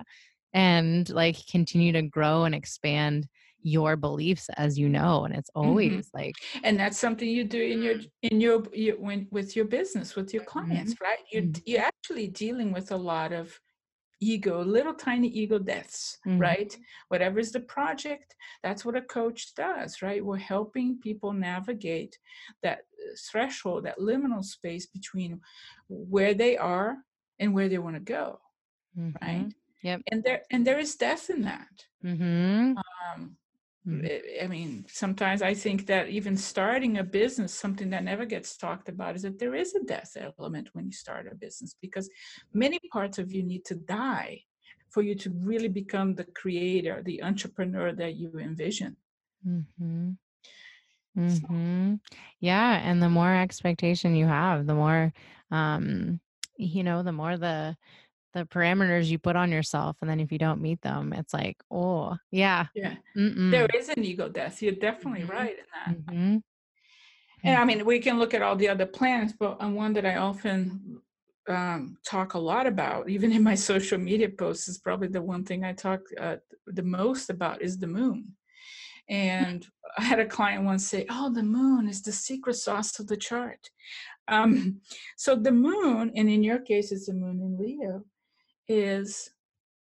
and like continue to grow and expand your beliefs as you know. And it's always Mhm. like, And that's something you do in your in your, your when with your business, with your clients, Mhm. right? You Mhm. you're actually dealing with a lot of ego, little tiny ego deaths, Mhm. right? Whatever's the project, that's what a coach does, right? We're helping people navigate that uh, threshold, that liminal space between where they are and where they want to go, right? Mhm. Yep. And there and there is death in that. Mhm. Um, Mhm. I I mean, sometimes I think that even starting a business, something that never gets talked about is that there is a death element when you start a business, because many parts of you need to die for you to really become the creator, the entrepreneur that you envision. Mhm. So, Mhm. Yeah, and the more expectation you have, the more um you know, the more the the parameters you put on yourself, and then if you don't meet them, it's like, oh, yeah. yeah, there Mm-mm. is an ego death. You're definitely Mhm. right in that. Mhm. And Mhm. I mean, we can look at all the other planets, but uh, one that I often um, talk a lot about, even in my social media posts, is probably the one thing I talk uh, the most about is the moon. And I had a client once say, "Oh, the moon is the secret sauce of the chart." Um, so the moon, and in your case, it's the moon in Leo, is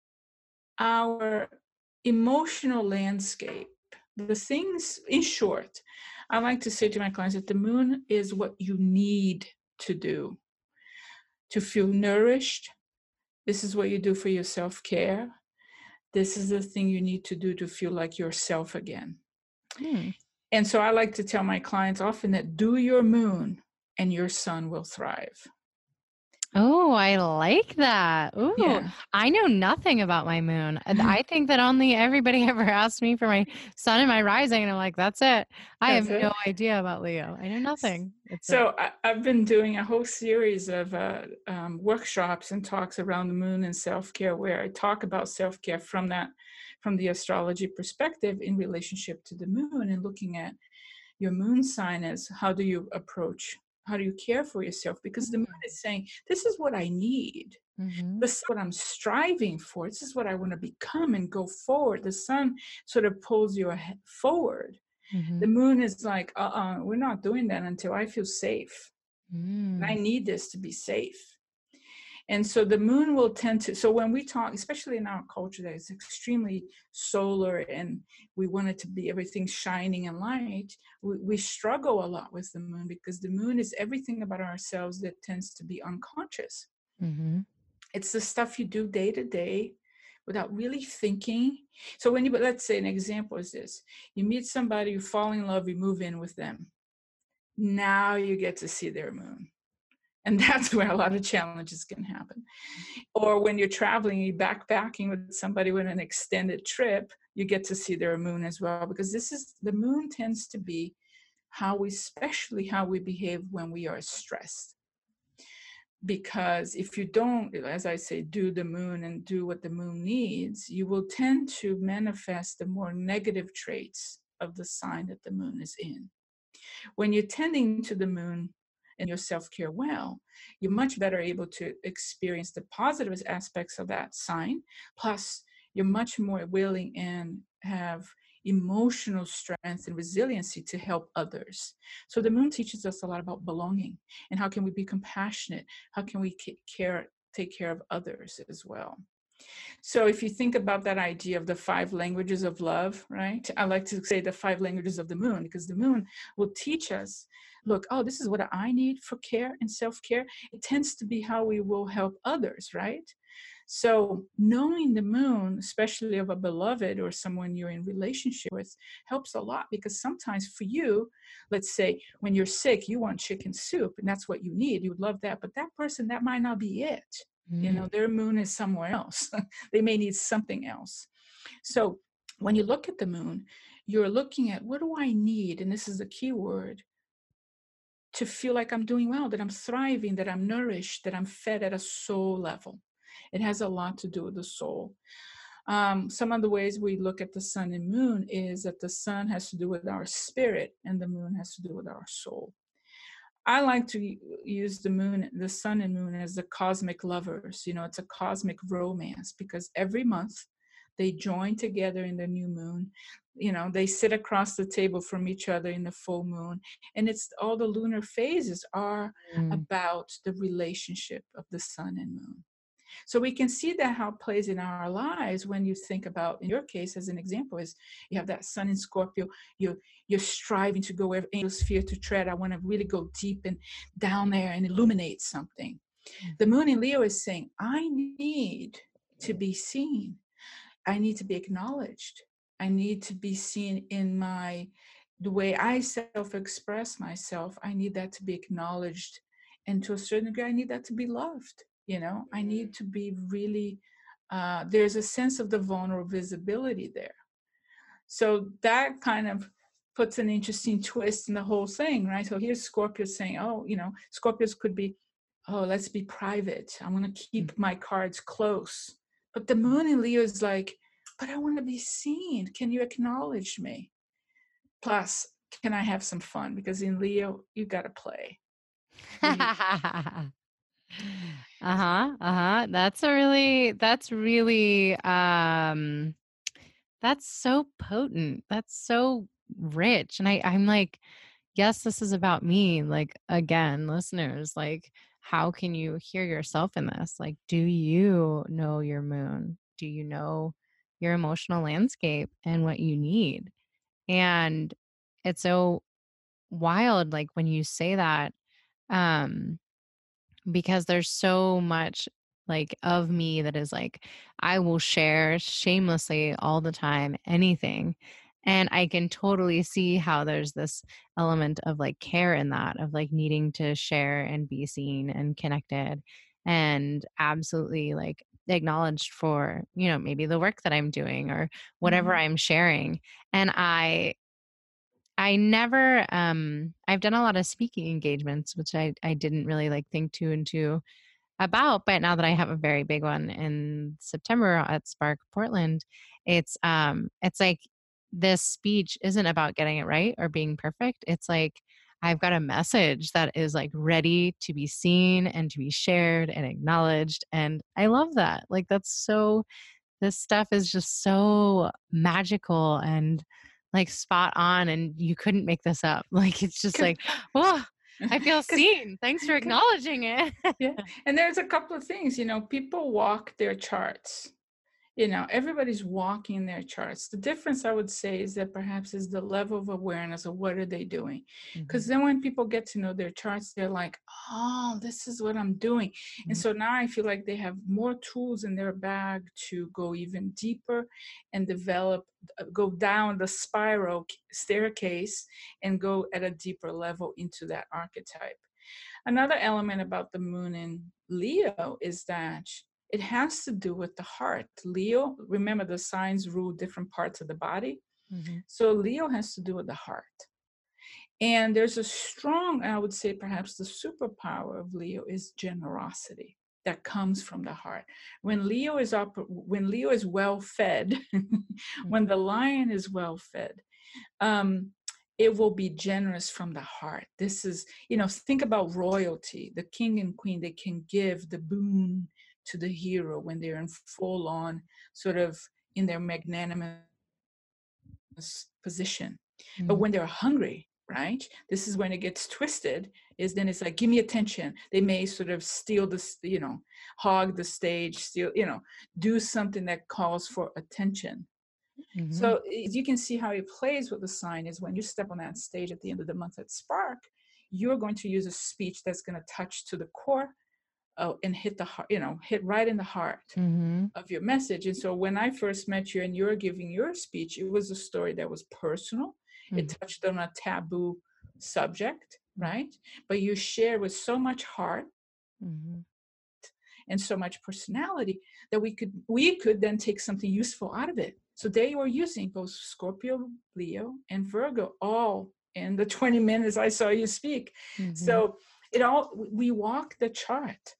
our emotional landscape. The things, in short, I like to say to my clients that the moon is what you need to do to feel nourished. This is what you do for your self care. This is the thing you need to do to feel like yourself again. Hmm. And so I like to tell my clients often that do your moon and your sun will thrive. Oh, I like that. Ooh, Yeah. I know nothing about my moon. And I think that only everybody ever asked me for my sun and my rising, and I'm like, that's it. I have That's it. no idea about Leo. I know nothing. It's a So I, I've been doing a whole series of uh, um, workshops and talks around the moon and self-care, where I talk about self-care from that, from the astrology perspective in relationship to the moon, and looking at your moon sign as how do you approach, how do you care for yourself? Because the moon is saying, this is what I need. Mhm. This is what I'm striving for. This is what I want to become and go forward. The sun sort of pulls you ahead, forward. The Mhm. moon is like, uh-uh, we're not doing that until I feel safe. And I Mm. need this to be safe. And so the moon will tend to, so when we talk, especially in our culture that is extremely solar and we want it to be everything shining and light, we, we struggle a lot with the moon because the moon is everything about ourselves that tends to be unconscious. Mhm. It's the stuff you do day to day without really thinking. So when you, let's say an example is this, you meet somebody, you fall in love, you move in with them. Now you get to see their moon. And that's where a lot of challenges can happen. Or when you're traveling, you're backpacking with somebody with an extended trip, you get to see their moon as well, because this is, the moon tends to be how we, especially how we behave when we are stressed. Because if you don't, as I say, do the moon and do what the moon needs, you will tend to manifest the more negative traits of the sign that the moon is in. When you're tending to the moon and your self-care well, you're much better able to experience the positive aspects of that sign. Plus, you're much more willing and have emotional strength and resiliency to help others. So the moon teaches us a lot about belonging and how can we be compassionate? How can we care, take care of others as well? So if you think about that idea of the five languages of love, right? I like to say the five languages of the moon, because the moon will teach us, look, oh, this is what I need for care and self-care. It tends to be how we will help others, right? So knowing the moon, especially of a beloved or someone you're in relationship with, helps a lot, because sometimes for you, let's say when you're sick, you want chicken soup and that's what you need. You would love that. But that person, that might not be it. You know, their moon is somewhere else. They may need something else. So when you look at the moon, you're looking at, what do I need? And this is the key word, to feel like I'm doing well, that I'm thriving, that I'm nourished, that I'm fed at a soul level. It has a lot to do with the soul. Um, some of the ways we look at the sun and moon is that the sun has to do with our spirit and the moon has to do with our soul. I like to use the moon, the sun and moon as the cosmic lovers. You know, it's a cosmic romance, because every month They join together in the new moon. You know, they sit across the table from each other in the full moon. And it's all the lunar phases are Mm. about the relationship of the sun and moon. So we can see that how it plays in our lives when you think about, in your case, as an example, is you have that sun in Scorpio, you're, you're striving to go where angels fear to tread. I want to really go deep and down there and illuminate something. The moon in Leo is saying, I need to be seen. I need to be acknowledged. I need to be seen in my, the way I self-express myself. I need that to be acknowledged. And to a certain degree, I need that to be loved. You know, I need to be really, uh, there's a sense of the vulnerable visibility there. So that kind of puts an interesting twist in the whole thing, right? So here's Scorpio saying, oh, you know, Scorpios could be, oh, let's be private. I want to keep my cards close. But the moon in Leo is like, but I want to be seen. Can you acknowledge me? Plus, can I have some fun? Because in Leo, you got to play. uh-huh uh-huh that's a really that's really um that's so potent, that's so rich. And I I'm like, yes, this is about me. Like, again, listeners, like, how can you hear yourself in this? Like, do you know your moon? Do you know your emotional landscape and what you need? And it's so wild, like, when you say that, um because there's so much like of me that is like, I will share shamelessly all the time, anything. And I can totally see how there's this element of like care in that, of like needing to share and be seen and connected and absolutely like acknowledged for, you know, maybe the work that I'm doing or whatever Mhm. I'm sharing. And I I never, um, I've done a lot of speaking engagements, which I, I didn't really like think too into about, but now that I have a very big one in September at Spark Portland, it's, um, it's like this speech isn't about getting it right or being perfect. It's like, I've got a message that is like ready to be seen and to be shared and acknowledged. And I love that. Like, that's so, this stuff is just so magical and like spot on, and you couldn't make this up. Like, it's just like, oh, I feel seen. Thanks for acknowledging it. Yeah. And there's a couple of things, you know, people walk their charts. You know, everybody's walking their charts. The difference, I would say, is that perhaps is the level of awareness of what are they doing. Because Mhm. then when people get to know their charts, they're like, oh, this is what I'm doing. And Mhm. so now I feel like they have more tools in their bag to go even deeper and develop, uh, go down the spiral staircase and go at a deeper level into that archetype. Another element about the moon in Leo is that it has to do with the heart. Leo, remember the signs rule different parts of the body. Mhm. So Leo has to do with the heart. And there's a strong, I would say perhaps the superpower of Leo is generosity that comes from the heart. When Leo is up, when Leo is well fed, when the lion is well fed, um, it will be generous from the heart. This is, you know, think about royalty. The king and queen, they can give the boon to the hero when they're in full on, sort of in their magnanimous position. But Mhm. when they're hungry, right, this is when it gets twisted, is then it's like, give me attention. They may sort of steal this, you know, hog the stage, steal, you know, do something that calls for attention. Mhm. So as you can see how it plays with the sign is when you step on that stage at the end of the month at Spark, you're going to use a speech that's going to touch to the core uh, and hit the heart, you know, hit right in the heart Mhm. of your message. And so when I first met you and you're giving your speech, it was a story that was personal. It Mhm. touched on a taboo subject, Mhm. right? But you shared with so much heart Mhm. and so much personality that we could we could then take something useful out of it. So they were using both Scorpio, Leo, and Virgo all in the twenty minutes I saw you speak. Mhm. So it all, we walk the chart.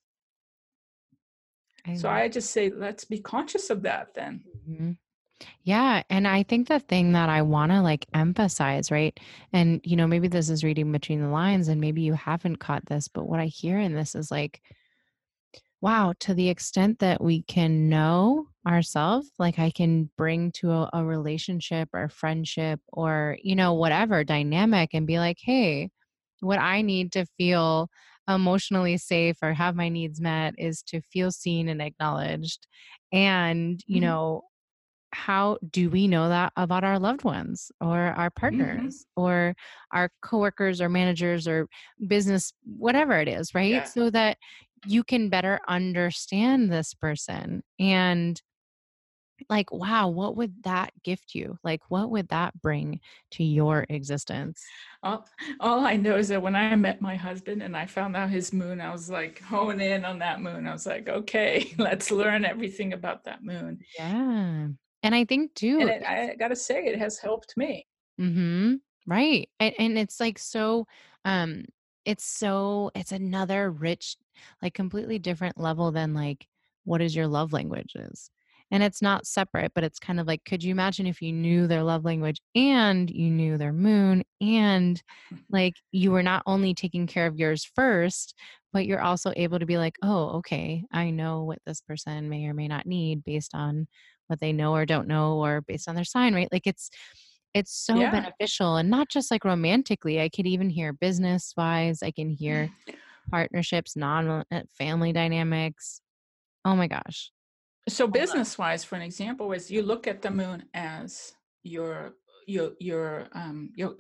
I So love. I just say, let's be conscious of that then. Mhm. Yeah. And I think the thing that I want to like emphasize, right? And, you know, maybe this is reading between the lines and maybe you haven't caught this, but what I hear in this is like, wow, to the extent that we can know ourselves, like I can bring to a, a relationship or friendship or, you know, whatever dynamic and be like, hey, what I need to feel emotionally safe or have my needs met is to feel seen and acknowledged. And, you Mhm. know, how do we know that about our loved ones or our Mhm. partners or our coworkers or managers or business, whatever it is, right? Yeah. So that you can better understand this person and like, wow, what would that gift you? Like, what would that bring to your existence? All, all I know is that when I met my husband and I found out his moon, I was like, hone in on that moon. I was like, okay, let's learn everything about that moon. Yeah. And I think And too, it, I got to say, it has helped me. mm-hmm. Right. And, and it's like so, um, it's so, it's another rich, like completely different level than like, what is your love language is. And it's not separate, but it's kind of like, could you imagine if you knew their love language and you knew their moon and like you were not only taking care of yours first, but you're also able to be like, oh, okay, I know what this person may or may not need based on what they know or don't know or based on their sign, right? Like it's, it's so Yeah. beneficial and not just like romantically. I could even hear business wise. I can hear partnerships, non uh, family dynamics. Oh my gosh. So I love. business wise, for an example, is you look at the moon as your your your um your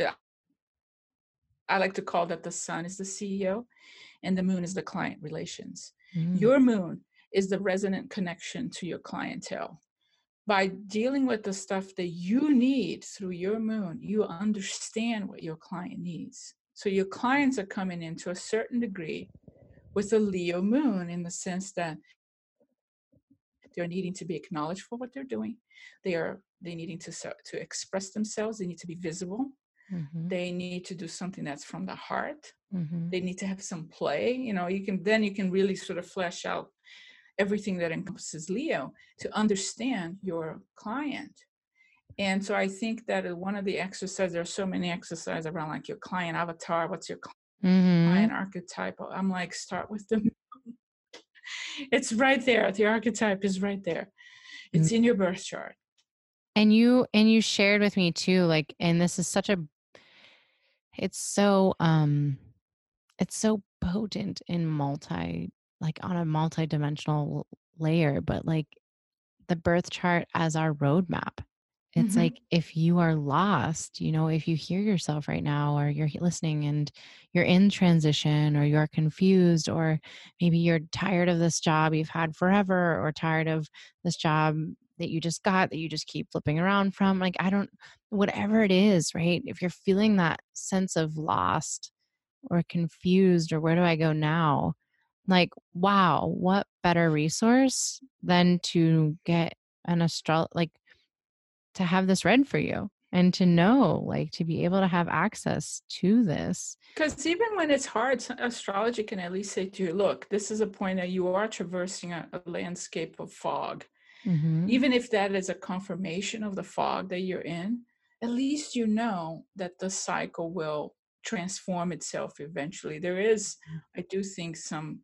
I like to call that the sun is the C E O and the moon is the client relations. Mm, Your moon is the resonant connection to your clientele. By dealing with the stuff that you need through your moon, you understand what your client needs. So your clients are coming in to a certain degree with a Leo moon in the sense that they're needing to be acknowledged for what they're doing. They are they needing to to express themselves. They need to be visible. mm-hmm, They need to do something that's from the heart. mm-hmm, They need to have some play. You know, you can then you can really sort of flesh out everything that encompasses Leo to understand your client. And so I think that one of the exercises, there are so many exercises around like your client avatar, what's your mm-hmm. client archetype? I'm like, start with the, it's right there. The archetype is right there. Mm. It's in your birth chart. And you and you shared with me too, like, and this is such a it's so um it's so potent in multi like on a multi-dimensional layer, but like the birth chart as our roadmap. It's Mm-hmm. like if you are lost, you know, if you hear yourself right now or you're he- listening and you're in transition or you're confused or maybe you're tired of this job you've had forever or tired of this job that you just got that you just keep flipping around from, like I don't, whatever it is, right? If you're feeling that sense of lost or confused or where do I go now? Like, wow, what better resource than to get an astro like to have this read for you and to know, like to be able to have access to this. Because even when it's hard, astrology can at least say to you, look, this is a point that you are traversing a, a landscape of fog. Mhm. Even if that is a confirmation of the fog that you're in, at least you know that the cycle will transform itself eventually. There is, I do think, some,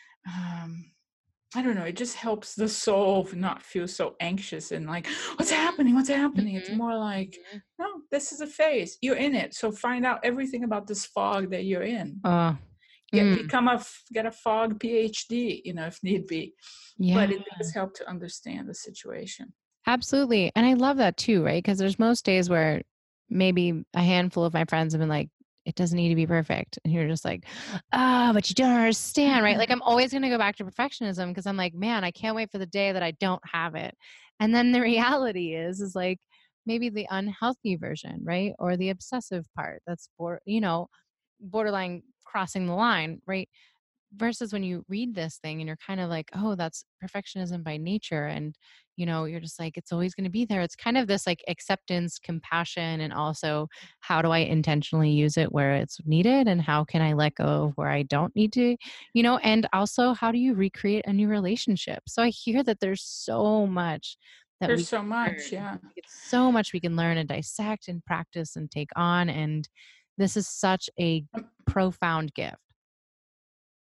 um, I don't know, it just helps the soul not feel so anxious and like, what's happening? What's happening? It's Mhm. more like, Mhm. no, this is a phase. You're in it. So find out everything about this fog that you're in. Oh, Get mm, become a get a fog PhD, you know, if need be. yeah, But it does help to understand the situation. absolutely. And I love that too, right? Because there's most days where maybe a handful of my friends have been like, it doesn't need to be perfect. And you're just like, ah, but you don't understand, right? Like I'm always going to go back to perfectionism because I'm like, man, I can't wait for the day that I don't have it. And then the reality is, is like maybe the unhealthy version, right? Or the obsessive part that's, for, you know, borderline crossing the line, right? Versus when you read this thing and you're kind of like, oh, that's perfectionism by nature. And, you know, you're just like, it's always going to be there. It's kind of this like acceptance, compassion, and also how do I intentionally use it where it's needed? And how can I let go of where I don't need to, you know, and also how do you recreate a new relationship? So I hear that there's so much that There's we so can much, learn. yeah. It's so much we can learn and dissect and practice and take on. And this is such a Um, profound gift.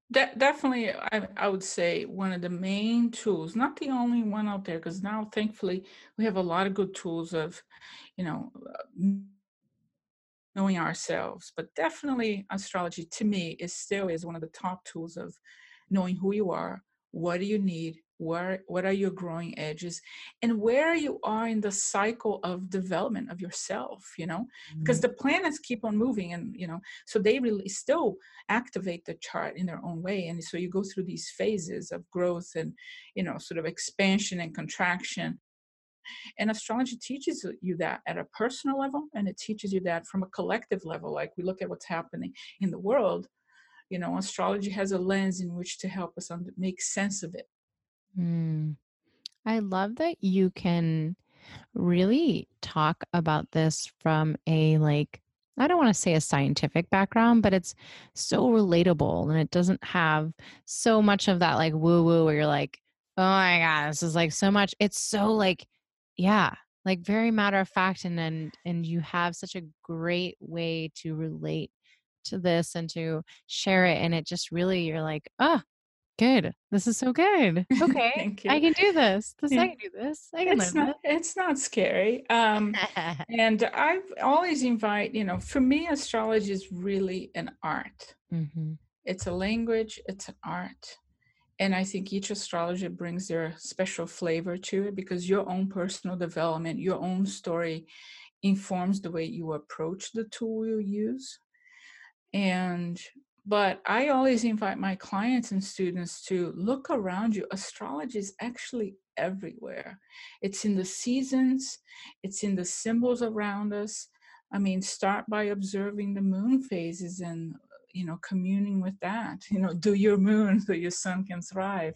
De- definitely, I, I would say one of the main tools, not the only one out there, because now thankfully we have a lot of good tools of, you know, uh, knowing ourselves. But definitely, astrology to me is still is one of the top tools of knowing who you are, what do you need, where what are your growing edges, and where you are in the cycle of development of yourself. You know, because Mhm. the planets keep on moving, and you know, so they really still activate the chart in their own way, and so you go through these phases of growth and you know, sort of expansion and contraction. And astrology teaches you that at a personal level, and it teaches you that from a collective level. Like we look at what's happening in the world, you know, astrology has a lens in which to help us under, make sense of it. Mm. I love that you can really talk about this from a like, I don't want to say a scientific background, but it's so relatable and it doesn't have so much of that like woo woo where you're like, oh my God, this is like so much. It's so like, yeah, like very matter of fact. And then, and you have such a great way to relate to this and to share it. And it just really, you're like, oh, good. This is so good. Okay. Thank I you. can do this. This I Yeah, can do this. I can it's learn not it's not scary. Um, this. and I always invite, you know, for me, astrology is really an art. Mhm. It's a language. It's an art. And I think each astrologer brings their special flavor to it because your own personal development, your own story informs the way you approach the tool you use. And but I always invite my clients and students to look around you. Astrology is actually everywhere. It's in the seasons, it's in the symbols around us. I mean, start by observing the moon phases and you know, communing with that. You know, do your moon so your sun can thrive.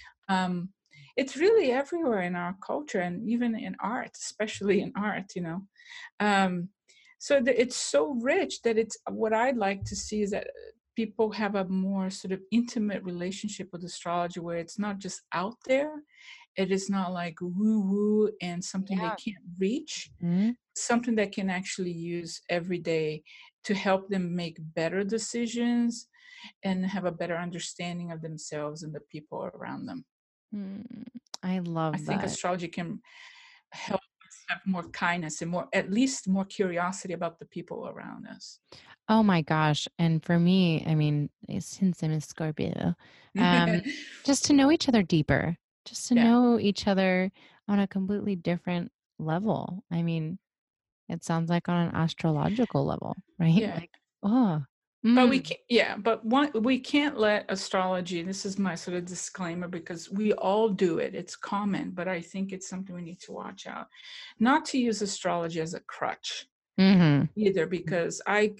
Um, it's really everywhere in our culture and even in art, especially in art, you know. Um, so the, it's so rich that it's what I'd like to see is that people have a more sort of intimate relationship with astrology where it's not just out there. It is not like woo woo and something they Yeah. can't reach, Mhm. something that can actually use every day to help them make better decisions and have a better understanding of themselves and the people around them. Mm. I I love think that. astrology can help us have more kindness and more, at least more curiosity about the people around us. Oh my gosh. And for me, I mean, eh, since I'm a Scorpio, um, just to know each other deeper, just to Yeah. know each other on a completely different level. I mean, it sounds like on an astrological level, right? Yeah. Like, oh, But we mm, can't, yeah, but one, we can't let astrology, this is my sort of disclaimer because we all do it. It's common, but I think it's something we need to watch out. Not to use astrology as a crutch hmm either, because I,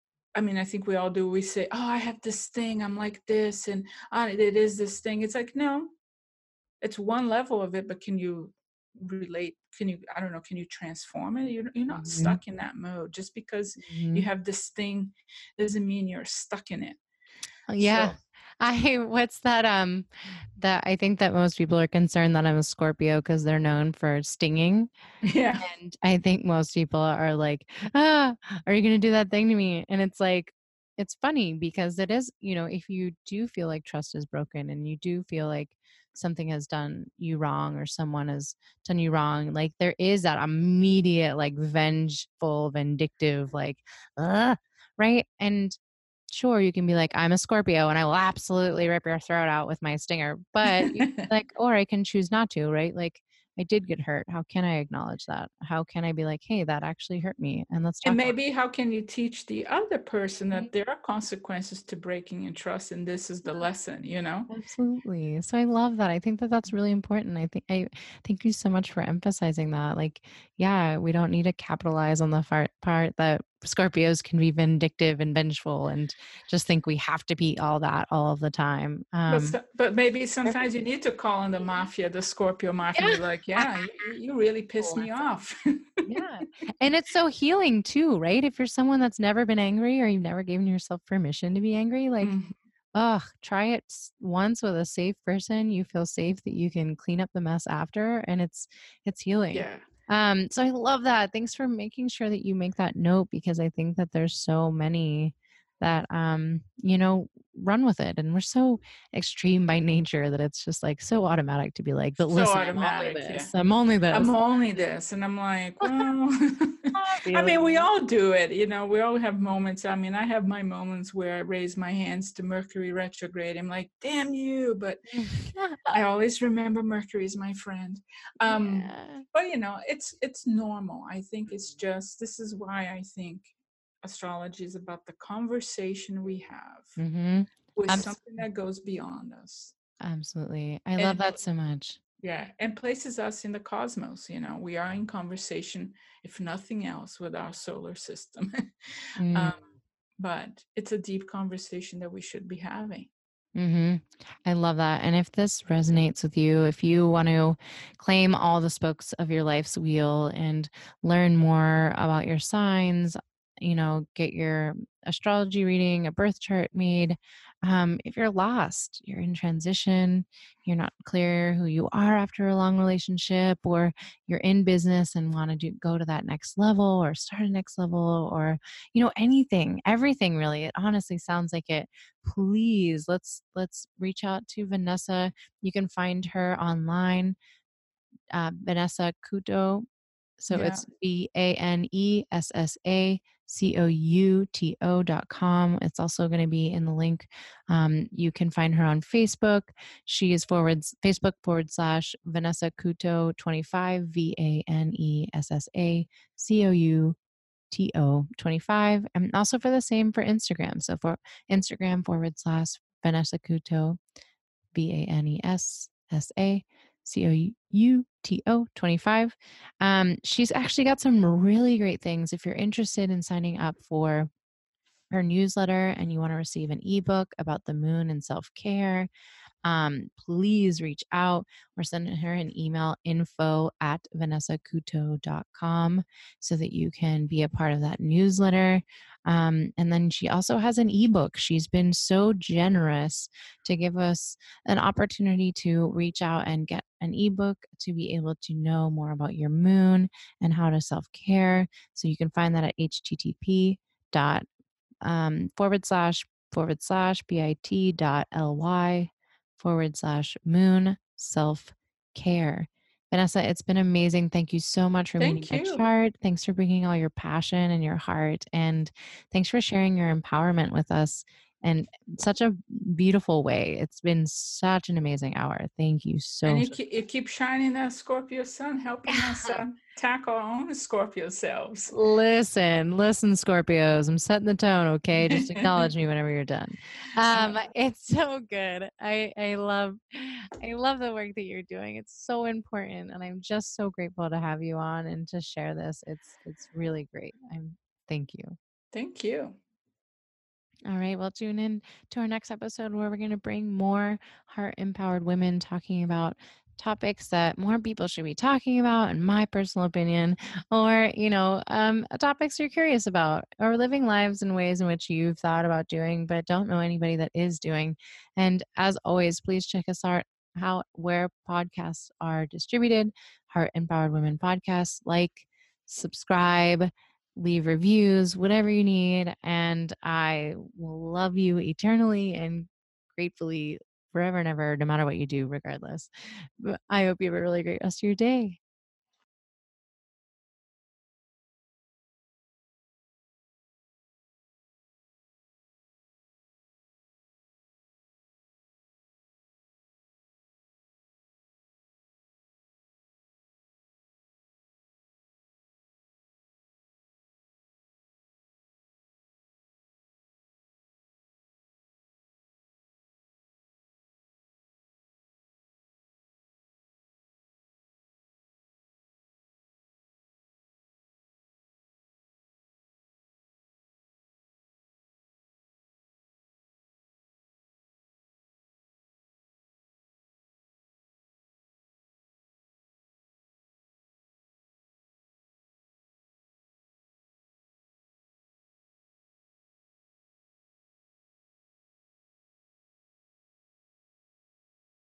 I mean, I think we all do. We say, oh, I have this thing, I'm like this, and uh, it is this thing. It's like, no, it's one level of it, but can you relate? Can you, I don't know, can you transform it? You're, you're not hmm stuck in that mode. Just because you hmm have this thing doesn't mean you're stuck in it. Yeah. So, I what's that um that I think that most people are concerned that I'm a Scorpio because they're known for stinging. yeah. And I think most people are like, ah, are you going to do that thing to me? And it's like, it's funny because it is, you know, if you do feel like trust is broken and you do feel like something has done you wrong or someone has done you wrong, like there is that immediate, like vengeful, vindictive, like, ah, right? And sure, you can be like, I'm a Scorpio and I will absolutely rip your throat out with my stinger. But you like, or I can choose not to, right? Like, I did get hurt. How can I acknowledge that? How can I be like, hey, that actually hurt me? And let's And talk about maybe how can you teach the other person it. Right? that there are consequences to breaking in trust, and this is the lesson, you know? Absolutely. So I love that. I think that that's really important. I think I thank you so much for emphasizing that. Like, yeah, we don't need to capitalize on the far, part that Scorpios can be vindictive and vengeful and just think we have to be all that all of the time. But Um, so, but maybe they're sometimes you need to call on the fine. mafia, the Scorpio mafia, and Yeah. be like, "Yeah, you, you really pissed me Lesson. off." Yeah. And it's so healing too, right? If you're someone that's never been angry or you've never given yourself permission to be angry, like, Mm, ugh, try it s- once with a safe person. You feel safe that you can clean up the mess after and it's it's healing. yeah, Um, so I love that. Thanks for making sure that you make that note because I think that there's so many that, um, you know, run with it. And we're so extreme by nature that it's just like so automatic to be like, but So listen, I'm only automatic, yeah. this, I'm only I'm this. only this. And I'm like, well, Not I mean, we really. all do it. You know, we all have moments. I mean, I have my moments where I raise my hands to Mercury retrograde. I'm like, damn you. But I always remember Mercury is my friend. Um, Yeah. but you know, it's it's normal. I think it's just, this is why I think astrology is about the conversation we have Mm-hmm. with Abs- something that goes beyond us. absolutely. I love And that so much. yeah, and places us in the cosmos. You know, we are in conversation, if nothing else, with our solar system. Mm. um, but it's a deep conversation that we should be having. Mm-hmm. I love that. And if this resonates with you, if you want to claim all the spokes of your life's wheel and learn more about your signs, you know, get your astrology reading, a birth chart made. Um, if you're lost, you're in transition, you're not clear who you are after a long relationship, or you're in business and want to do, go to that next level or start a next level, or, you know, anything, everything really. It honestly sounds like it. Please let's let's reach out to Vanessa. You can find her online, uh, Vanessa Couto. So Yeah. it's B A N E S S A C O U T O dot com. It's also going to be in the link. Um, you can find her on Facebook. She is forwards Facebook forward slash Vanessa Couto twenty-five, V A N E S S A C O U T O twenty-five, and also for the same for Instagram. So for Instagram forward slash Vanessa Couto, V A N E S S A C O U T O twenty-five. Um, she's actually got some really great things. If you're interested in signing up for her newsletter and you want to receive an ebook about the moon and self care, um, please reach out or send her an email, info at vanessa couto dot com, so that you can be a part of that newsletter. Um, and then she also has an ebook. She's been so generous to give us an opportunity to reach out and get an ebook to be able to know more about your moon and how to self-care. So you can find that at http dot um, forward slash forward slash bit dot ly forward slash moon self care. Vanessa, it's been amazing. Thank you so much for reading Thank my you. chart. Thanks for bringing all your passion and your heart. And thanks for sharing your empowerment with us in such a beautiful way. It's been such an amazing hour. Thank you so And you much. keep, you keep shining that Scorpio sun, helping us uh, tackle our own Scorpio selves. Listen, listen, Scorpios. I'm setting the tone, okay? Just acknowledge me whenever you're done. Um, Uh, it's so good. I I love I love the work that you're doing. It's so important, and I'm just so grateful to have you on and to share this. It's it's really great. I'm thank you. Thank you. All right, well, tune in to our next episode where we're going to bring more heart empowered women talking about topics that more people should be talking about, in my personal opinion, or, you know, um, topics you're curious about, or living lives in ways in which you've thought about doing but don't know anybody that is doing. And as always, please check us out how where podcasts are distributed. Heart Empowered Women Podcasts. Like, subscribe, leave reviews, whatever you need. And I will love you eternally and gratefully forever and ever, no matter what you do, regardless. But I hope you have a really great rest of your day.